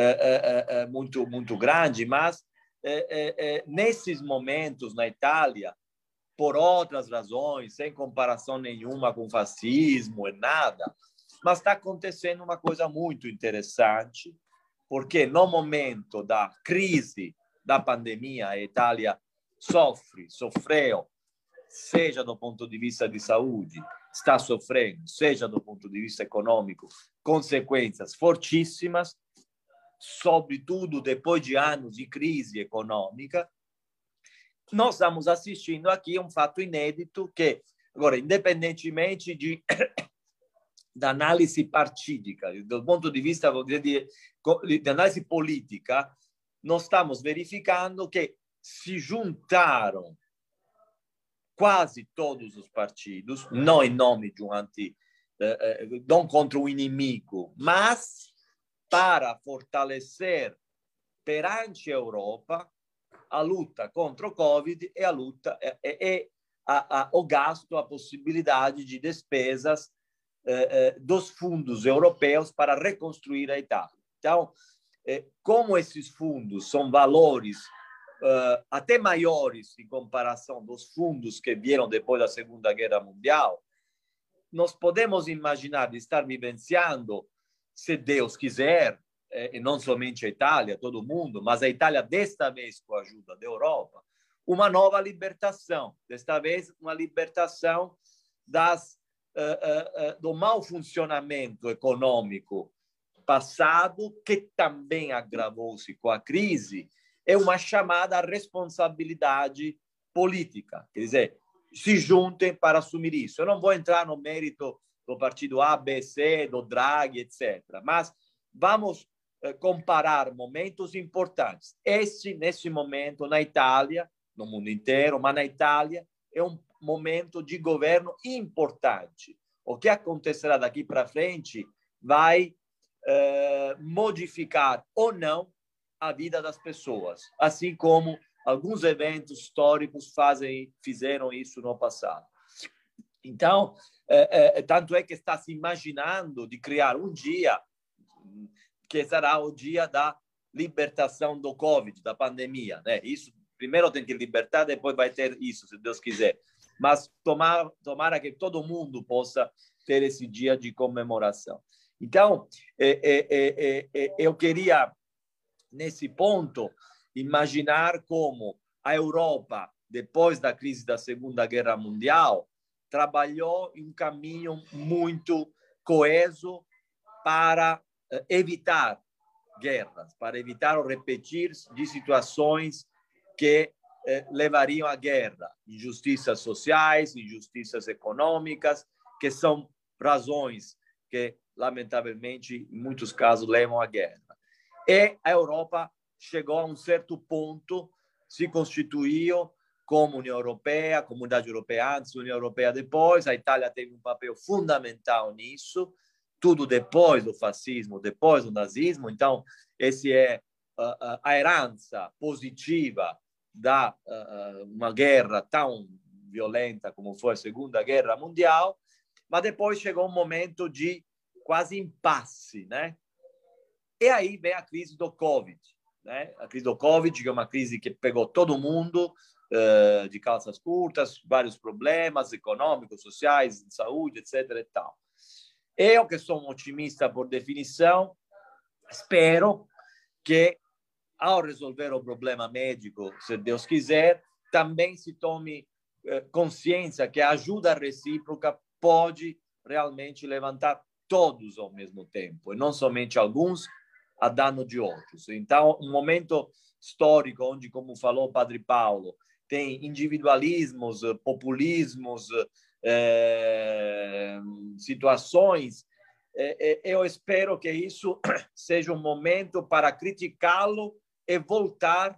muito grande, mas nesses momentos na Itália, por outras razões, sem comparação nenhuma com o fascismo e nada, mas está acontecendo uma coisa muito interessante, porque no momento da crise da pandemia, a Itália sofreu, seja do ponto de vista de saúde, está sofrendo, seja do ponto de vista econômico, consequências fortíssimas, sobretudo depois de anos de crise econômica. Nós estamos assistindo aqui um fato inédito que, agora, independentemente da análise partídica, do ponto de vista de análise política, nós estamos verificando que se juntaram quase todos os partidos, não em nome de não contra um inimigo, mas para fortalecer perante a Europa a luta contra o Covid e a luta o gasto, a possibilidade de despesas dos fundos europeus para reconstruir a Itália. Então, como esses fundos são valores até maiores em comparação dos fundos que vieram depois da Segunda Guerra Mundial, nós podemos imaginar de estar vivenciando, se Deus quiser, e não somente a Itália, todo mundo, mas a Itália desta vez com a ajuda da Europa, uma nova libertação, desta vez uma libertação do mau funcionamento econômico passado, que também agravou-se com a crise, é uma chamada à responsabilidade política. Quer dizer, se juntem para assumir isso. Eu não vou entrar no mérito do partido A, B, C, do Draghi, etc. Mas vamos comparar momentos importantes. Nesse momento, na Itália, no mundo inteiro, mas na Itália, é um momento de governo importante. O que acontecerá daqui para frente vai modificar ou não a vida das pessoas, assim como alguns eventos históricos fizeram isso no passado. Então, tanto é que está se imaginando de criar um dia que será o dia da libertação do Covid, da pandemia, né? Isso primeiro tem que libertar, depois vai ter isso, se Deus quiser. Mas tomara que todo mundo possa ter esse dia de comemoração. Então, eu queria, nesse ponto, imaginar como a Europa, depois da crise da Segunda Guerra Mundial, trabalhou em um caminho muito coeso para evitar guerras, para evitar o repetir de situações que levariam à guerra, injustiças sociais, injustiças econômicas, que são razões que, lamentavelmente, em muitos casos, levam à guerra. E a Europa chegou a um certo ponto, se constituiu como União Europeia, Comunidade Europeia antes, União Europeia depois. A Itália teve um papel fundamental nisso, tudo depois do fascismo, depois do nazismo. Então, essa é a herança positiva da uma guerra tão violenta como foi a Segunda Guerra Mundial, mas depois chegou um momento de quase impasse, né? E aí vem a crise do Covid, né? A crise do Covid, que é uma crise que pegou todo mundo, de calças curtas, vários problemas econômicos, sociais, de saúde, etc. e tal. Eu, que sou um otimista por definição, espero que, ao resolver o problema médico, se Deus quiser, também se tome consciência que a ajuda recíproca pode realmente levantar todos ao mesmo tempo, e não somente alguns, a dano de outros. Então, um momento histórico onde, como falou o Padre Paulo, tem individualismos, populismos, situações, eu espero que isso seja um momento para criticá-lo e voltar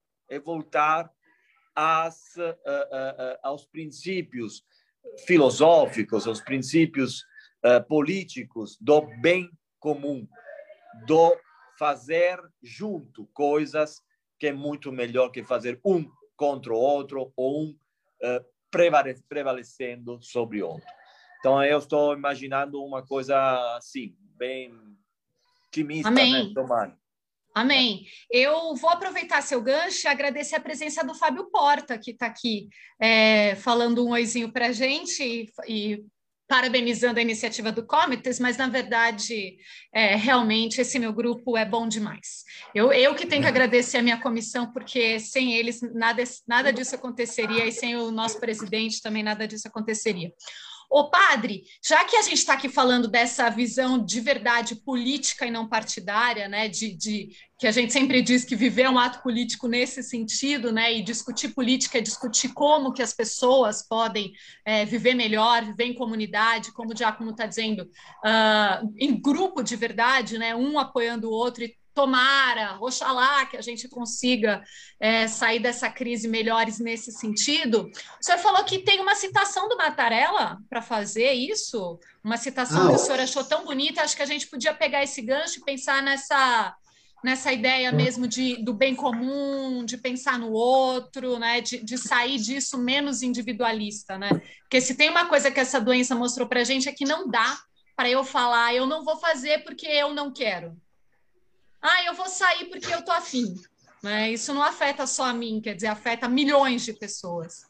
aos princípios filosóficos, aos princípios políticos do bem comum, do fazer junto coisas que é muito melhor que fazer um contra o outro ou um prevalecendo sobre o outro. Então, eu estou imaginando uma coisa assim, bem otimista, Amém. né? Tomara. Amém. Eu vou aproveitar seu gancho e agradecer a presença do Fábio Porta, que está aqui falando um oizinho para a gente e parabenizando a iniciativa do Comites, mas, na verdade, realmente, esse meu grupo é bom demais. Eu que tenho que agradecer a minha comissão, porque sem eles nada disso aconteceria, e sem o nosso presidente também nada disso aconteceria. Ô, padre, já que a gente está aqui falando dessa visão de verdade política e não partidária, né, que a gente sempre diz que viver é um ato político nesse sentido, né, e discutir política é discutir como que as pessoas podem viver melhor, viver em comunidade, como o Giacomo está dizendo, em grupo de verdade, né, um apoiando o outro, e tomara, oxalá, que a gente consiga sair dessa crise melhores nesse sentido. O senhor falou que tem uma citação do Mattarella para fazer isso, uma citação que o senhor achou tão bonita. Acho que a gente podia pegar esse gancho e pensar nessa ideia mesmo do bem comum, de pensar no outro, né? de sair disso menos individualista, né? Porque se tem uma coisa que essa doença mostrou para a gente é que não dá para eu falar, eu não vou fazer porque eu não quero. Eu vou sair porque eu estou afim. Né? Isso não afeta só a mim, quer dizer, afeta milhões de pessoas.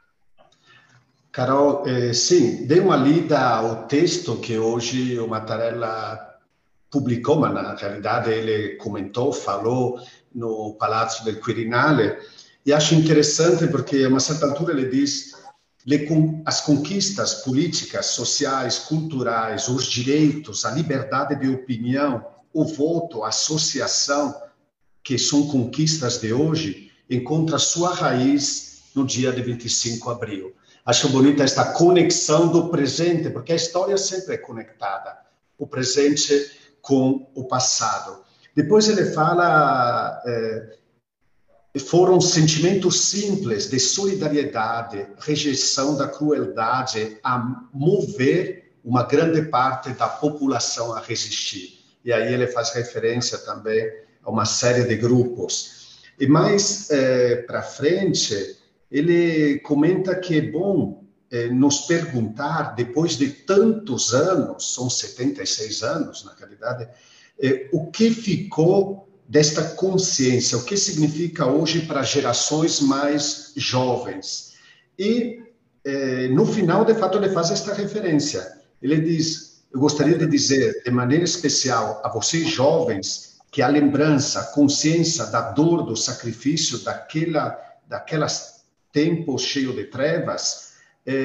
Carol, sim, dei uma lida ao texto que hoje o Mattarella publicou, mas na realidade ele comentou, falou no Palácio del Quirinale, e acho interessante porque a uma certa altura ele diz as conquistas políticas, sociais, culturais, os direitos, a liberdade de opinião, o voto, a associação, que são conquistas de hoje, encontra sua raiz no dia de 25 de abril. Acho bonita esta conexão do presente, porque a história sempre é conectada, o presente com o passado. Depois ele fala, foram sentimentos simples de solidariedade, rejeição da crueldade a mover uma grande parte da população a resistir. E aí ele faz referência também a uma série de grupos. E mais para frente, ele comenta que é bom nos perguntar, depois de tantos anos, são 76 anos, na realidade, o que ficou desta consciência, o que significa hoje para gerações mais jovens. E, no final, de fato, ele faz esta referência. Ele diz, eu gostaria de dizer, de maneira especial, a vocês jovens, que a lembrança, a consciência da dor, do sacrifício, daquelas tempos cheios de trevas,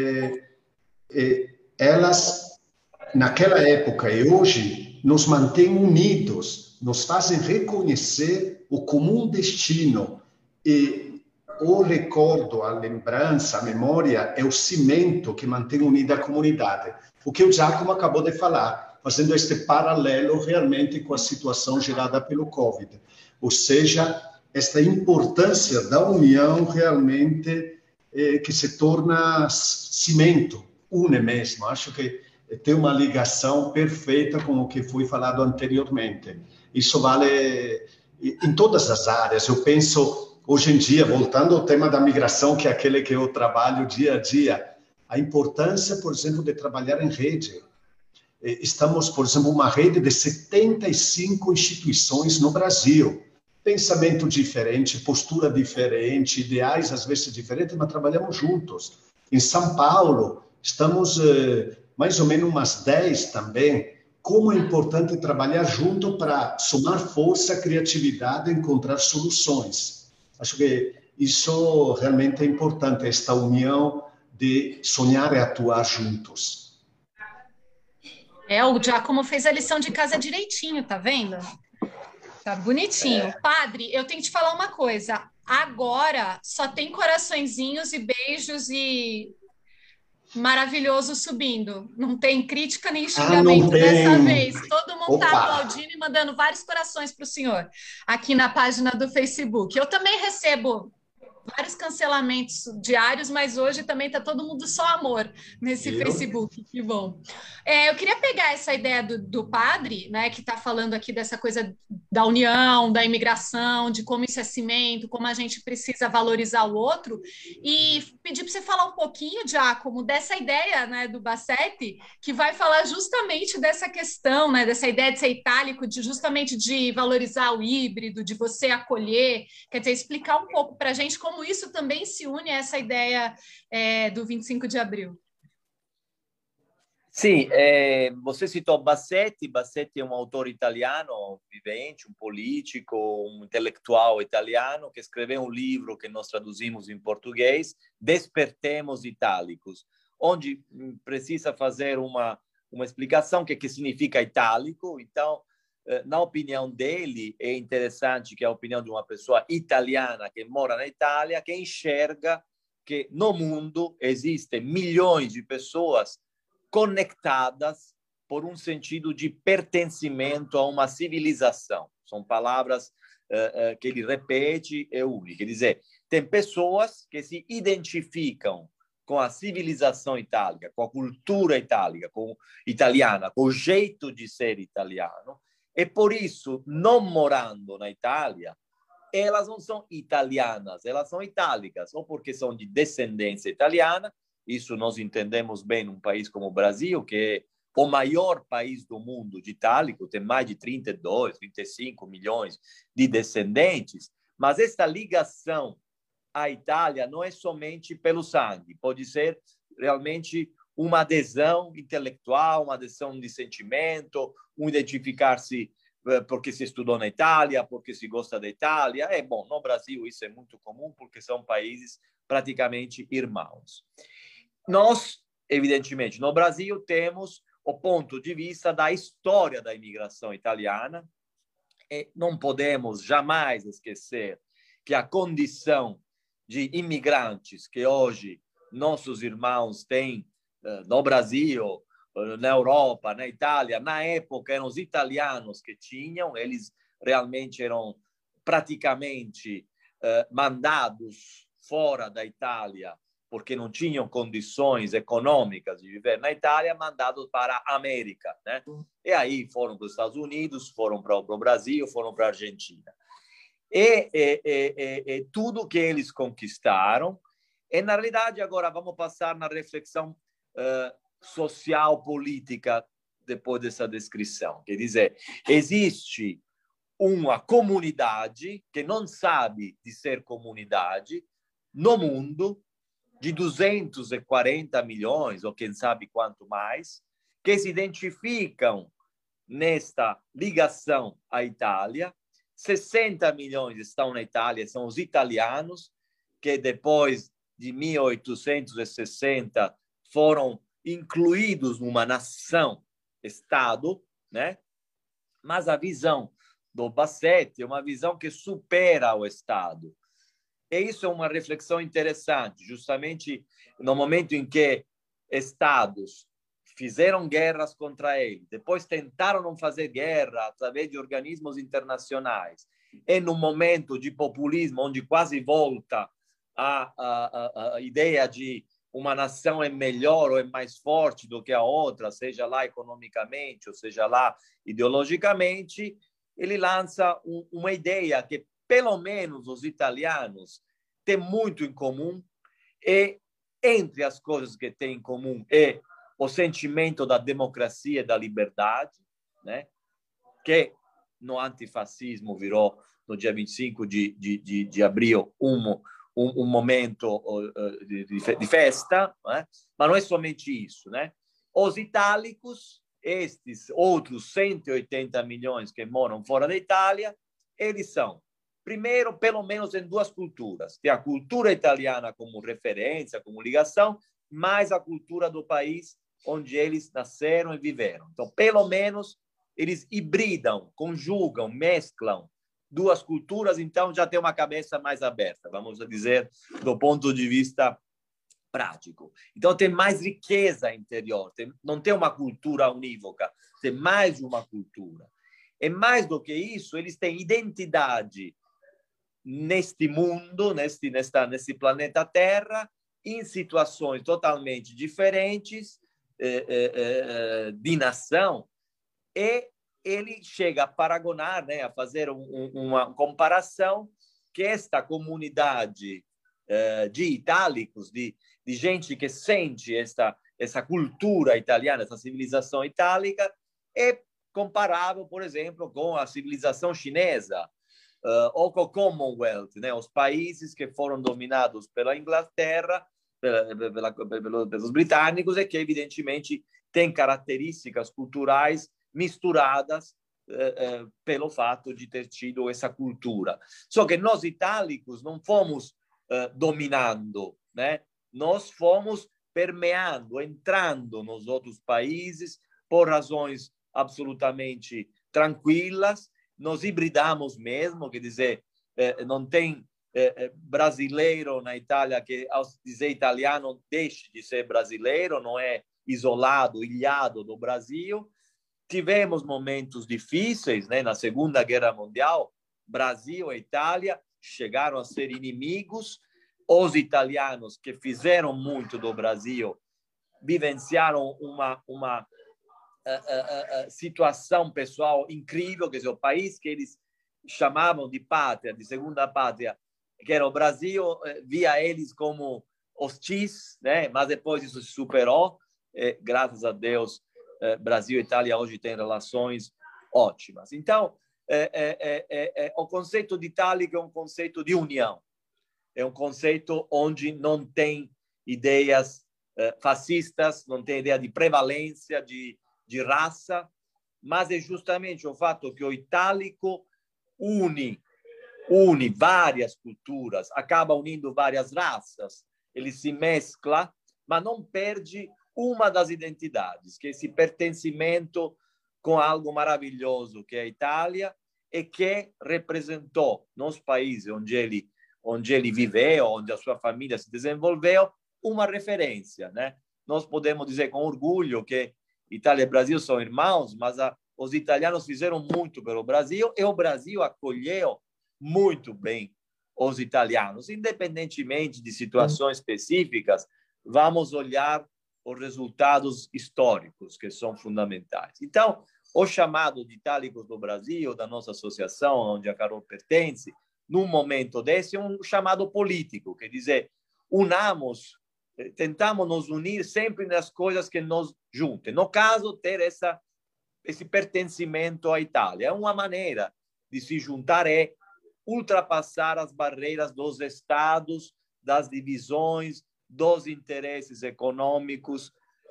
elas, naquela época e hoje, nos mantêm unidos, nos fazem reconhecer o comum destino. E o recordo, a lembrança, a memória é o cimento que mantém unida a comunidade. O que o Giacomo acabou de falar, fazendo este paralelo realmente com a situação gerada pelo Covid. Ou seja, esta importância da união realmente que se torna cimento, une mesmo. Acho que tem uma ligação perfeita com o que foi falado anteriormente. Isso vale em todas as áreas. Eu penso, hoje em dia, voltando ao tema da migração, que é aquele que eu trabalho dia a dia, a importância, por exemplo, de trabalhar em rede. Estamos, por exemplo, uma rede de 75 instituições no Brasil. Pensamento diferente, postura diferente, ideais às vezes diferentes, mas trabalhamos juntos. Em São Paulo, estamos mais ou menos umas 10 também. Como é importante trabalhar junto para somar força, criatividade e encontrar soluções. Acho que isso realmente é importante, esta união de sonhar e atuar juntos. O Giacomo fez a lição de casa direitinho, tá vendo? Tá bonitinho. Padre, eu tenho que te falar uma coisa. Agora só tem coraçõezinhos e beijos e maravilhoso subindo. Não tem crítica nem xingamento dessa vez. Todo mundo está aplaudindo e mandando vários corações para o senhor aqui na página do Facebook. Eu também recebo vários cancelamentos diários, mas hoje também está todo mundo só amor nesse Facebook, que bom. Eu queria pegar essa ideia do padre, né, que está falando aqui dessa coisa da união, da imigração, de como isso é cimento, como a gente precisa valorizar o outro, e pedir para você falar um pouquinho, Giacomo, dessa ideia, né, do Bassetti, que vai falar justamente dessa questão, né, dessa ideia de ser itálico, justamente de valorizar o híbrido, de você acolher, quer dizer, explicar um pouco para a gente como isso também se une a essa ideia do 25 de abril. Sim, você citou Bassetti. Bassetti é um autor italiano vivente, um político, um intelectual italiano que escreveu um livro que nós traduzimos em português, Despertemos Itálicos, onde precisa fazer uma explicação que significa itálico. Então, na opinião dele, é interessante que a opinião de uma pessoa italiana que mora na Itália, que enxerga que no mundo existem milhões de pessoas conectadas por um sentido de pertencimento a uma civilização. São palavras que ele repete e une. Quer dizer, tem pessoas que se identificam com a civilização itálica, com a cultura itálica, italiana, com o jeito de ser italiano, e por isso, não morando na Itália, elas não são italianas, elas são itálicas, ou porque são de descendência italiana. Isso nós entendemos bem num país como o Brasil, que é o maior país do mundo de itálico, tem mais de 32, 35 milhões de descendentes, mas esta ligação à Itália não é somente pelo sangue, pode ser realmente uma adesão intelectual, uma adesão de sentimento, um identificar-se porque se estudou na Itália, porque se gosta da Itália. É bom, no Brasil isso é muito comum, porque são países praticamente irmãos. Nós, evidentemente, no Brasil temos o ponto de vista da história da imigração italiana, e não podemos jamais esquecer que a condição de imigrantes que hoje nossos irmãos têm no Brasil, na Europa, na Itália, na época eram os italianos que tinham, eles realmente eram praticamente mandados fora da Itália porque não tinham condições econômicas de viver na Itália, mandados para a América, né? E aí foram para os Estados Unidos, foram para o Brasil, foram para a Argentina. E tudo que eles conquistaram, e na realidade agora vamos passar na reflexão social, política, depois dessa descrição. Quer dizer, existe uma comunidade que não sabe de ser comunidade no mundo, de 240 milhões, ou quem sabe quanto mais, que se identificam nesta ligação à Itália. 60 milhões estão na Itália, são os italianos, que depois de 1860 foram incluídos numa nação-estado, né? Mas a visão do Bassetti é uma visão que supera o Estado. E isso é uma reflexão interessante, justamente no momento em que estados fizeram guerras contra ele, depois tentaram não fazer guerra através de organismos internacionais, e no momento de populismo, onde quase volta a ideia de uma nação é melhor ou é mais forte do que a outra, seja lá economicamente ou seja lá ideologicamente, ele lança uma ideia que, pelo menos, os italianos têm muito em comum, e entre as coisas que têm em comum é o sentimento da democracia e da liberdade, né? Que no antifascismo virou, no dia 25 de abril, um momento de festa, né? Mas não é somente isso, né? Os itálicos, estes outros 180 milhões que moram fora da Itália, eles são, primeiro, pelo menos em duas culturas. Tem a cultura italiana como referência, como ligação, mais a cultura do país onde eles nasceram e viveram. Então, pelo menos, eles hibridam, conjugam, mesclam duas culturas, então já tem uma cabeça mais aberta, vamos dizer, do ponto de vista prático. Então, tem mais riqueza interior, não tem uma cultura unívoca, tem mais de uma cultura. E mais do que isso, eles têm identidade neste mundo, nesse planeta Terra, em situações totalmente diferentes, de nação, e ele chega a paragonar, né, a fazer uma comparação, que esta comunidade de itálicos, de gente que sente essa cultura italiana, essa civilização itálica, é comparável, por exemplo, com a civilização chinesa, ou com o Commonwealth, né, os países que foram dominados pela Inglaterra, pelos britânicos, e que evidentemente têm características culturais misturadas pelo fato de ter tido essa cultura. Só que nós itálicos não fomos dominando, né? Nós fomos permeando, entrando nos outros países por razões absolutamente tranquilas. Nós hibridamos mesmo, quer dizer, não tem brasileiro na Itália que, ao dizer italiano, deixe de ser brasileiro, não é isolado, ilhado do Brasil. Tivemos momentos difíceis, né? Na Segunda Guerra Mundial, Brasil e Itália chegaram a ser inimigos. Os italianos, que fizeram muito do Brasil, vivenciaram uma situação pessoal incrível, quer dizer, o país que eles chamavam de pátria, de segunda pátria, que era o Brasil, via eles como hostis, né? Mas depois isso se superou, graças a Deus. Brasil e Itália hoje têm relações ótimas. Então, o conceito de itálico é um conceito de união, é um conceito onde não tem ideias fascistas, não tem ideia de prevalência, de raça, mas é justamente o fato que o itálico une várias culturas, acaba unindo várias raças, ele se mescla, mas não perde uma das identidades, que é esse pertencimento com algo maravilhoso que é a Itália, e que representou nos países onde ele viveu, onde a sua família se desenvolveu, uma referência, né? Nós podemos dizer com orgulho que Itália e Brasil são irmãos, mas os italianos fizeram muito pelo Brasil, e o Brasil acolheu muito bem os italianos. Independentemente de situações específicas, vamos olhar os resultados históricos, que são fundamentais. Então, o chamado de itálicos do Brasil, da nossa associação, onde a Carol pertence, num momento desse, é um chamado político, quer dizer, tentamos nos unir sempre nas coisas que nos juntem. No caso, ter esse pertencimento à Itália. É uma maneira de se juntar, é ultrapassar as barreiras dos estados, das divisões, dos interesses econômicos,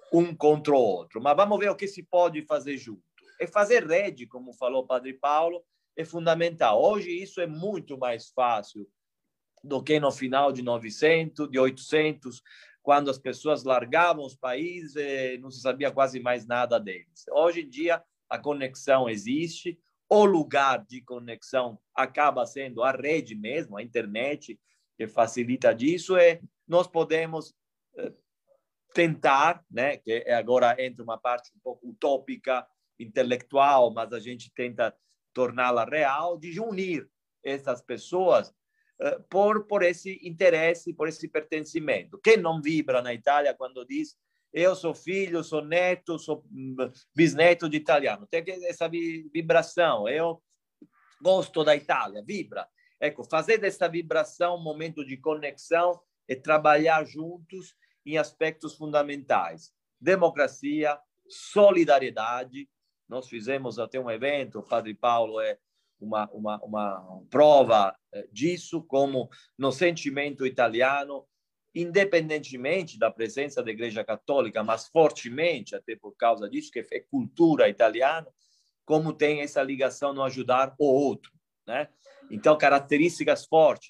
um contra o outro, mas vamos ver o que se pode fazer junto. E fazer rede, como falou o Padre Paulo, é fundamental. Hoje isso é muito mais fácil do que no final de 900, de 800, quando as pessoas largavam os países e não se sabia quase mais nada deles. Hoje em dia, a conexão existe, o lugar de conexão acaba sendo a rede mesmo, a internet, que facilita disso, e nós podemos tentar, né, que agora entra uma parte um pouco utópica, intelectual, mas a gente tenta torná-la real, de unir essas pessoas por esse interesse, por esse pertencimento. Quem não vibra na Itália quando diz eu sou filho, sou neto, sou bisneto de italiano? Tem essa vibração. Eu gosto da Itália, vibra. Ecco, fazer dessa vibração um momento de conexão e trabalhar juntos em aspectos fundamentais. Democracia, solidariedade. Nós fizemos até um evento, o Padre Paulo é uma prova disso, como no sentimento italiano, independentemente da presença da Igreja Católica, mas fortemente, até por causa disso, que é cultura italiana, como tem essa ligação no ajudar o outro, né? Então, características fortes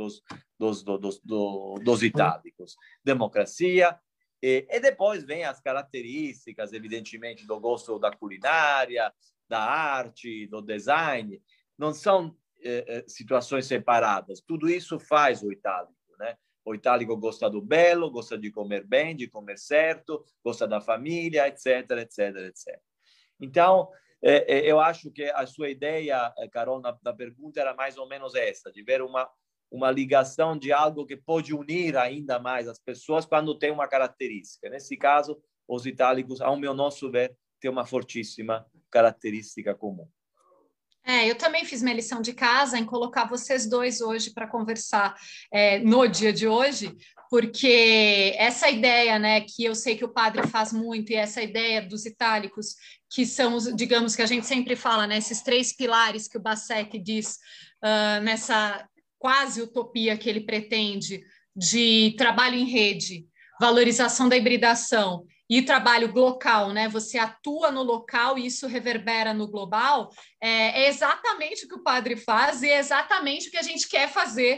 dos itálicos. Democracia, e depois vem as características, evidentemente, do gosto da culinária, da arte, do design. Não são situações separadas. Tudo isso faz o itálico, né? O itálico gosta do belo, gosta de comer bem, de comer certo, gosta da família, etc, etc, etc. Então, eu acho que a sua ideia, Carol, na pergunta era mais ou menos essa, de ver uma ligação de algo que pode unir ainda mais as pessoas quando tem uma característica. Nesse caso, os itálicos, ao meu nosso ver, têm uma fortíssima característica comum. Eu também fiz minha lição de casa em colocar vocês dois hoje para conversar no dia de hoje, porque essa ideia, né, que eu sei que o padre faz muito, e essa ideia dos itálicos, que são, digamos, que a gente sempre fala, né, esses 3 pilares que o Bassec diz nessa quase utopia que ele pretende de trabalho em rede, valorização da hibridação e trabalho local, né? Você atua no local e isso reverbera no global, é exatamente o que o padre faz e é exatamente o que a gente quer fazer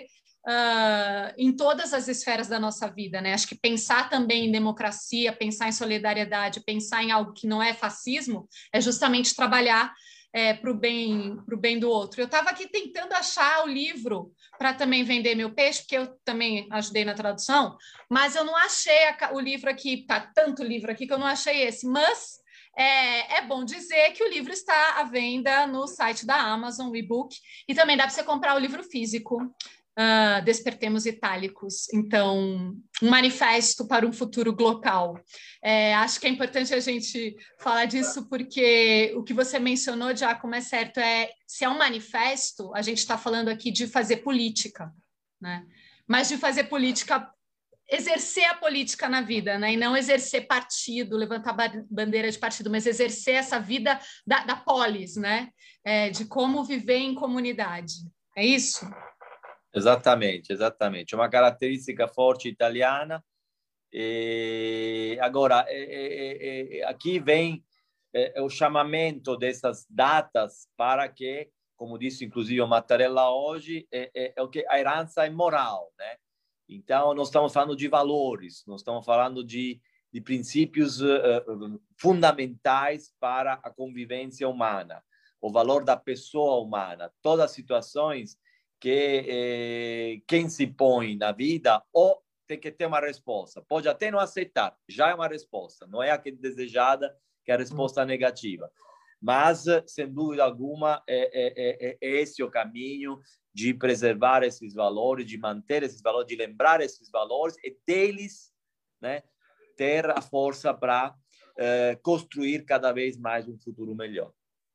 em todas as esferas da nossa vida, né? Acho que pensar também em democracia, pensar em solidariedade, pensar em algo que não é fascismo, é justamente trabalhar para o bem do outro. Eu estava aqui tentando achar o livro para também vender meu peixe, porque eu também ajudei na tradução, mas eu não achei o livro aqui, tá tanto livro aqui que eu não achei esse, mas é bom dizer que o livro está à venda no site da Amazon, o e-book, e também dá para você comprar o livro físico, Despertemos Itálicos. Então, um manifesto para um futuro global. Acho que é importante a gente falar disso porque o que você mencionou, Giacomo, é certo. Se é um manifesto, a gente está falando aqui de fazer política, né? Mas de fazer política, exercer a política na vida, né? E não exercer partido, levantar bandeira de partido, mas exercer essa vida da polis, né? De como viver em comunidade. É isso? Exatamente, exatamente. Uma característica forte italiana. Agora, aqui vem o chamamento dessas datas para que, como disse inclusive o Mattarella hoje, a herança é moral, né? Então, nós estamos falando de valores, nós estamos falando de princípios fundamentais para a convivência humana, o valor da pessoa humana, todas as situações que quem se põe na vida ou tem que ter uma resposta. Pode até não aceitar, já é uma resposta, não é aquele desejada, que é a resposta negativa. Mas, sem dúvida alguma, é esse o caminho de preservar esses valores, de manter esses valores, de lembrar esses valores e deles, né, ter a força para construir cada vez mais um futuro melhor.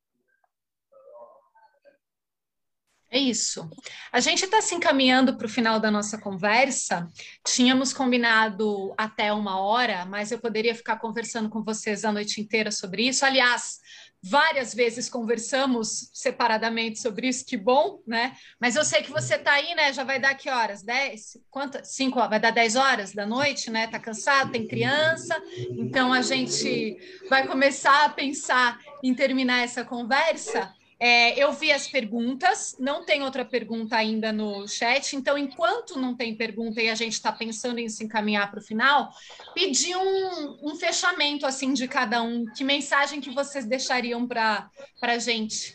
É isso. A gente está se encaminhando para o final da nossa conversa. Tínhamos combinado até 1 hora, mas eu poderia ficar conversando com vocês a noite inteira sobre isso. Aliás, várias vezes conversamos separadamente sobre isso, que bom, né? Mas eu sei que você está aí, né? Já vai dar que horas? 10? Quantas? 5? Vai dar 10 horas da noite, né? Tá cansado, tem criança. Então a gente vai começar a pensar em terminar essa conversa. Eu vi as perguntas, não tem outra pergunta ainda no chat, então, enquanto não tem pergunta e a gente está pensando em se encaminhar para o final, pedir um fechamento assim de cada um. Que mensagem que vocês deixariam para a gente?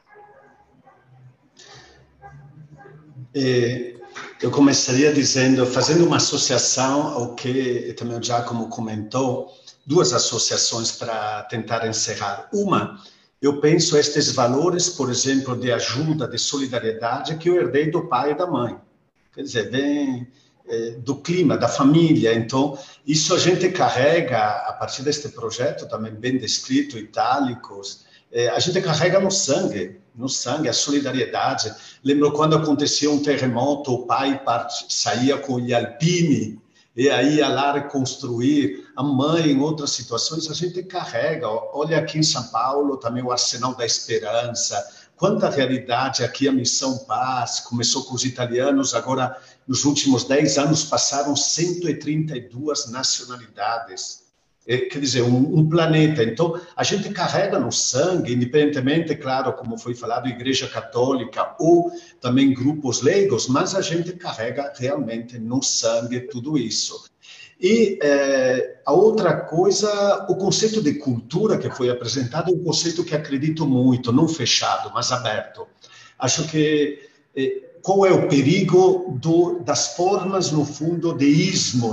Eu começaria dizendo, fazendo uma associação ao que também o Giacomo comentou, duas associações para tentar encerrar. Uma, eu penso estes valores, por exemplo, de ajuda, de solidariedade, que eu herdei do pai e da mãe. Quer dizer, vem do clima, da família. Então, isso a gente carrega, a partir deste projeto, também bem descrito, Itálicos, a gente carrega no sangue, a solidariedade. Lembro quando acontecia um terremoto, o pai saía com gli alpini, e aí ia lá reconstruir, a mãe em outras situações, a gente carrega. Olha aqui em São Paulo, também o Arsenal da Esperança, quanta realidade aqui, a Missão Paz, começou com os italianos, agora nos últimos 10 anos passaram 132 nacionalidades. Quer dizer, um planeta. Então, a gente carrega no sangue, independentemente, claro, como foi falado, Igreja Católica ou também grupos leigos, mas a gente carrega realmente no sangue tudo isso. E a outra coisa, o conceito de cultura que foi apresentado é um conceito que acredito muito, não fechado, mas aberto. Acho que qual é o perigo das formas, no fundo, de ismo,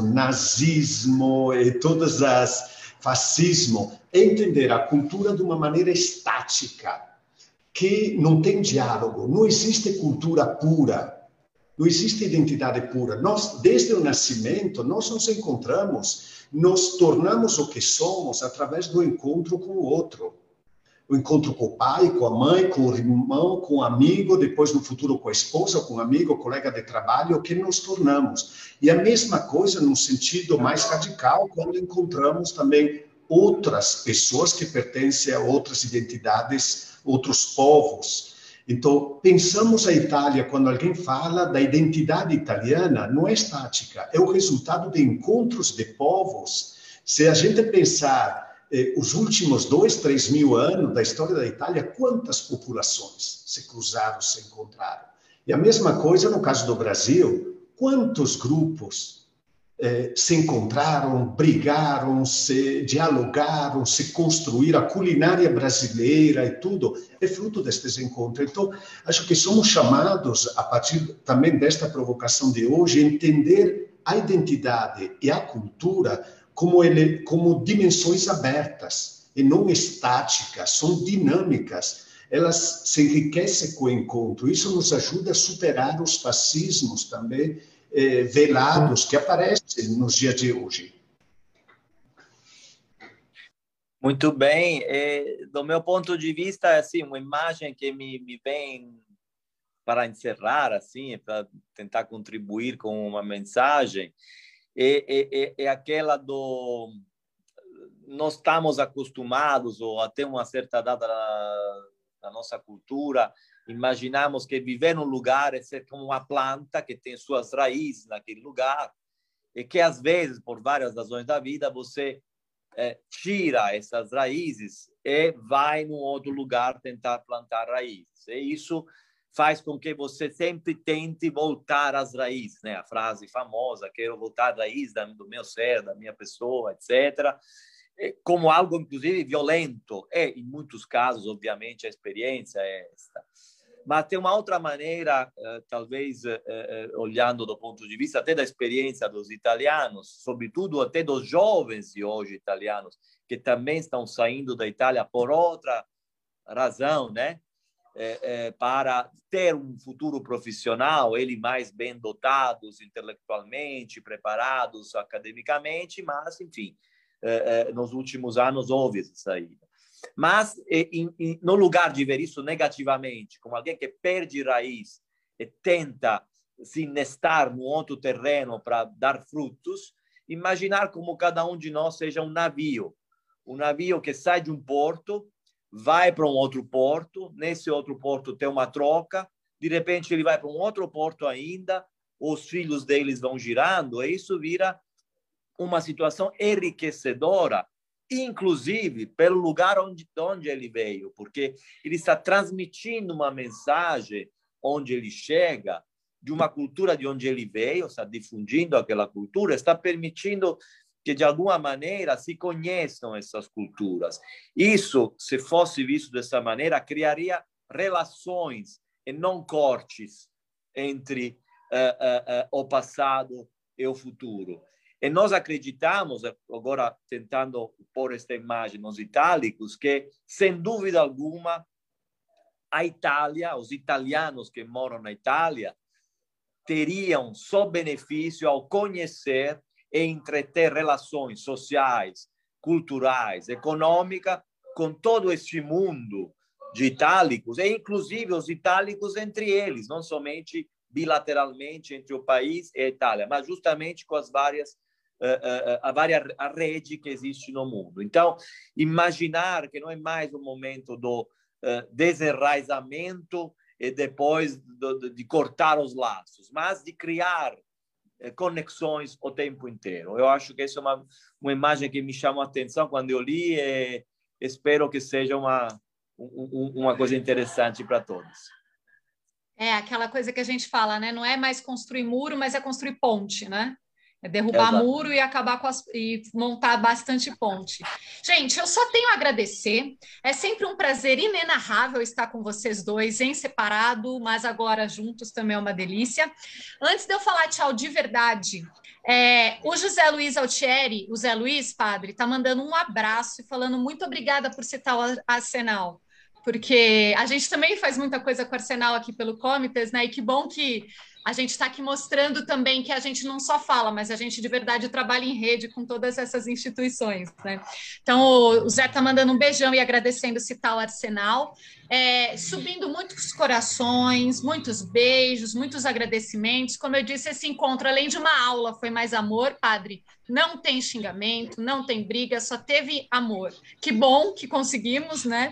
nazismo e todas as fascismo? É entender a cultura de uma maneira estática, que não tem diálogo, não existe cultura pura, não existe identidade pura. Nós, desde o nascimento, nós nos encontramos, nos tornamos o que somos através do encontro com o outro. O encontro com o pai, com a mãe, com o irmão, com o amigo, depois no futuro com a esposa, com o amigo, colega de trabalho, o que nos tornamos. E a mesma coisa num sentido mais radical, quando encontramos também outras pessoas que pertencem a outras identidades, outros povos. Então, pensamos a Itália, quando alguém fala da identidade italiana, não é estática, é o resultado de encontros de povos. Se a gente pensar os últimos 2, 3 mil anos da história da Itália, quantas populações se cruzaram, se encontraram? E a mesma coisa no caso do Brasil, quantos grupos se encontraram, brigaram, se dialogaram, se construíram, a culinária brasileira e tudo, é fruto destes encontros. Então, acho que somos chamados, a partir também desta provocação de hoje, a entender a identidade e a cultura como dimensões abertas e não estáticas, são dinâmicas. Elas se enriquecem com o encontro. Isso nos ajuda a superar os fascismos também, velados que aparecem nos dias de hoje. Muito bem. Do meu ponto de vista, assim, uma imagem que me vem para encerrar, assim, para tentar contribuir com uma mensagem, é aquela do... Nós estamos acostumados, ou até uma certa data da nossa cultura, imaginamos que viver num lugar é ser como uma planta que tem suas raízes naquele lugar e que, às vezes, por várias razões da vida, você tira essas raízes e vai num outro lugar tentar plantar raízes. E isso faz com que você sempre tente voltar às raízes, né? A frase famosa, quero voltar às raízes do meu ser, da minha pessoa, etc., como algo, inclusive, violento. Em muitos casos, obviamente, a experiência é esta. Mas tem uma outra maneira, talvez, olhando do ponto de vista até da experiência dos italianos, sobretudo até dos jovens de hoje italianos, que também estão saindo da Itália por outra razão, né? Para ter um futuro profissional, eles mais bem dotados intelectualmente, preparados academicamente, mas, enfim, nos últimos anos houve essa saída. Mas, no lugar de ver isso negativamente, como alguém que perde raiz e tenta se nestar no outro terreno para dar frutos, imaginar como cada um de nós seja um navio que sai de um porto, vai para um outro porto, nesse outro porto tem uma troca, de repente ele vai para um outro porto ainda, os filhos deles vão girando, e isso vira uma situação enriquecedora, inclusive pelo lugar onde ele veio, porque ele está transmitindo uma mensagem onde ele chega, de uma cultura de onde ele veio, está difundindo aquela cultura, está permitindo que, de alguma maneira, se conheçam essas culturas. Isso, se fosse visto dessa maneira, criaria relações e não cortes entre o passado e o futuro. E nós acreditamos, agora tentando pôr esta imagem nos itálicos, que, sem dúvida alguma, a Itália, os italianos que moram na Itália, teriam só benefício ao conhecer e entreter relações sociais, culturais, econômicas com todo este mundo de itálicos, e inclusive os itálicos entre eles, não somente bilateralmente entre o país e a Itália, mas justamente com as a rede que existe no mundo. Então, imaginar que não é mais um momento do desenraizamento e depois de cortar os laços, mas de criar conexões o tempo inteiro. Eu acho que essa é uma imagem que me chamou a atenção quando eu li, e espero que seja uma coisa interessante para todos. É aquela coisa que a gente fala, né? Não é mais construir muro, mas é construir ponte, né? É derrubar muro e acabar e montar bastante ponte. Gente, eu só tenho a agradecer. É sempre um prazer inenarrável estar com vocês dois, em separado, mas agora juntos também é uma delícia. Antes de eu falar tchau de verdade, o José Luiz Altieri, o Zé Luiz, padre, está mandando um abraço e falando muito obrigada por citar o Arsenal, porque a gente também faz muita coisa com o Arsenal aqui pelo Comites, né? E que bom que a gente está aqui mostrando também que a gente não só fala, mas a gente de verdade trabalha em rede com todas essas instituições, né? Então, o Zé está mandando um beijão e agradecendo citar o Arsenal, subindo muitos corações, muitos beijos, muitos agradecimentos. Como eu disse, esse encontro, além de uma aula, foi mais amor, padre. Não tem xingamento, não tem briga, só teve amor. Que bom que conseguimos, né?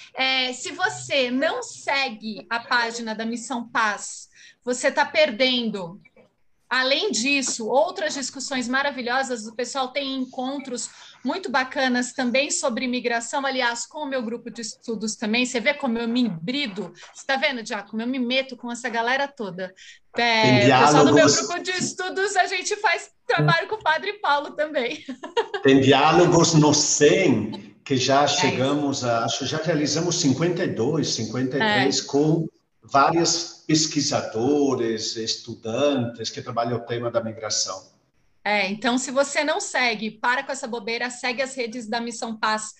Se você não segue a página da Missão Paz, você está perdendo. Além disso, outras discussõões maravilhosas, o pessoal tem encontros muito bacanas também sobre imigração, aliás, com o meu grupo de estudos também. Você vê como eu me hibrido? Você está vendo, Giacomo? Eu me meto com essa galera toda. O pessoal do meu grupo de estudos, a gente faz trabalho com o Padre Paulo também. Tem diálogos no SEM, que já chegamos acho que já realizamos 52, 53 com vários pesquisadores, estudantes que trabalham o tema da migração. Então, se você não segue, para com essa bobeira, segue as redes da Missão Paz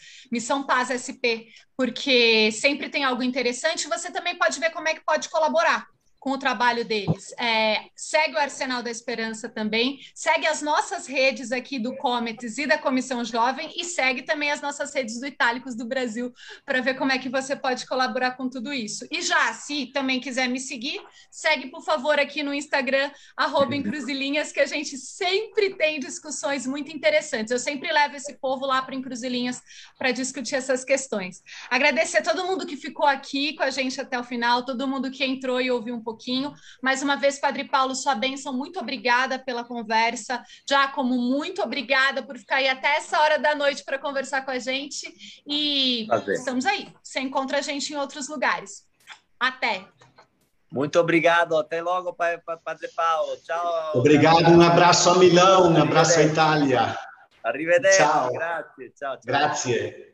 SP, porque sempre tem algo interessante. Você também pode ver como é que pode colaborar com o trabalho deles. Segue o Arsenal da Esperança também, segue as nossas redes aqui do Comites e da Comissão Jovem, e segue também as nossas redes do Itálicos do Brasil, para ver como é que você pode colaborar com tudo isso. E já, se também quiser me seguir, segue, por favor, aqui no Instagram, @Encruzilhinhas, que a gente sempre tem discussões muito interessantes. Eu sempre levo esse povo lá para Encruzilhinhas para discutir essas questões. Agradecer a todo mundo que ficou aqui com a gente até o final, todo mundo que entrou e ouviu um pouquinho. Mais uma vez, Padre Paulo, sua bênção, muito obrigada pela conversa. Giacomo, muito obrigada por ficar aí até essa hora da noite para conversar com a gente. E estamos aí. Você encontra a gente em outros lugares. Até. Muito obrigado. Até logo, Padre Paulo. Tchau. Obrigado. Um abraço a Milão, um abraço à Itália. Arrivederci. Ciao. Grazie. Ciao. Grazie.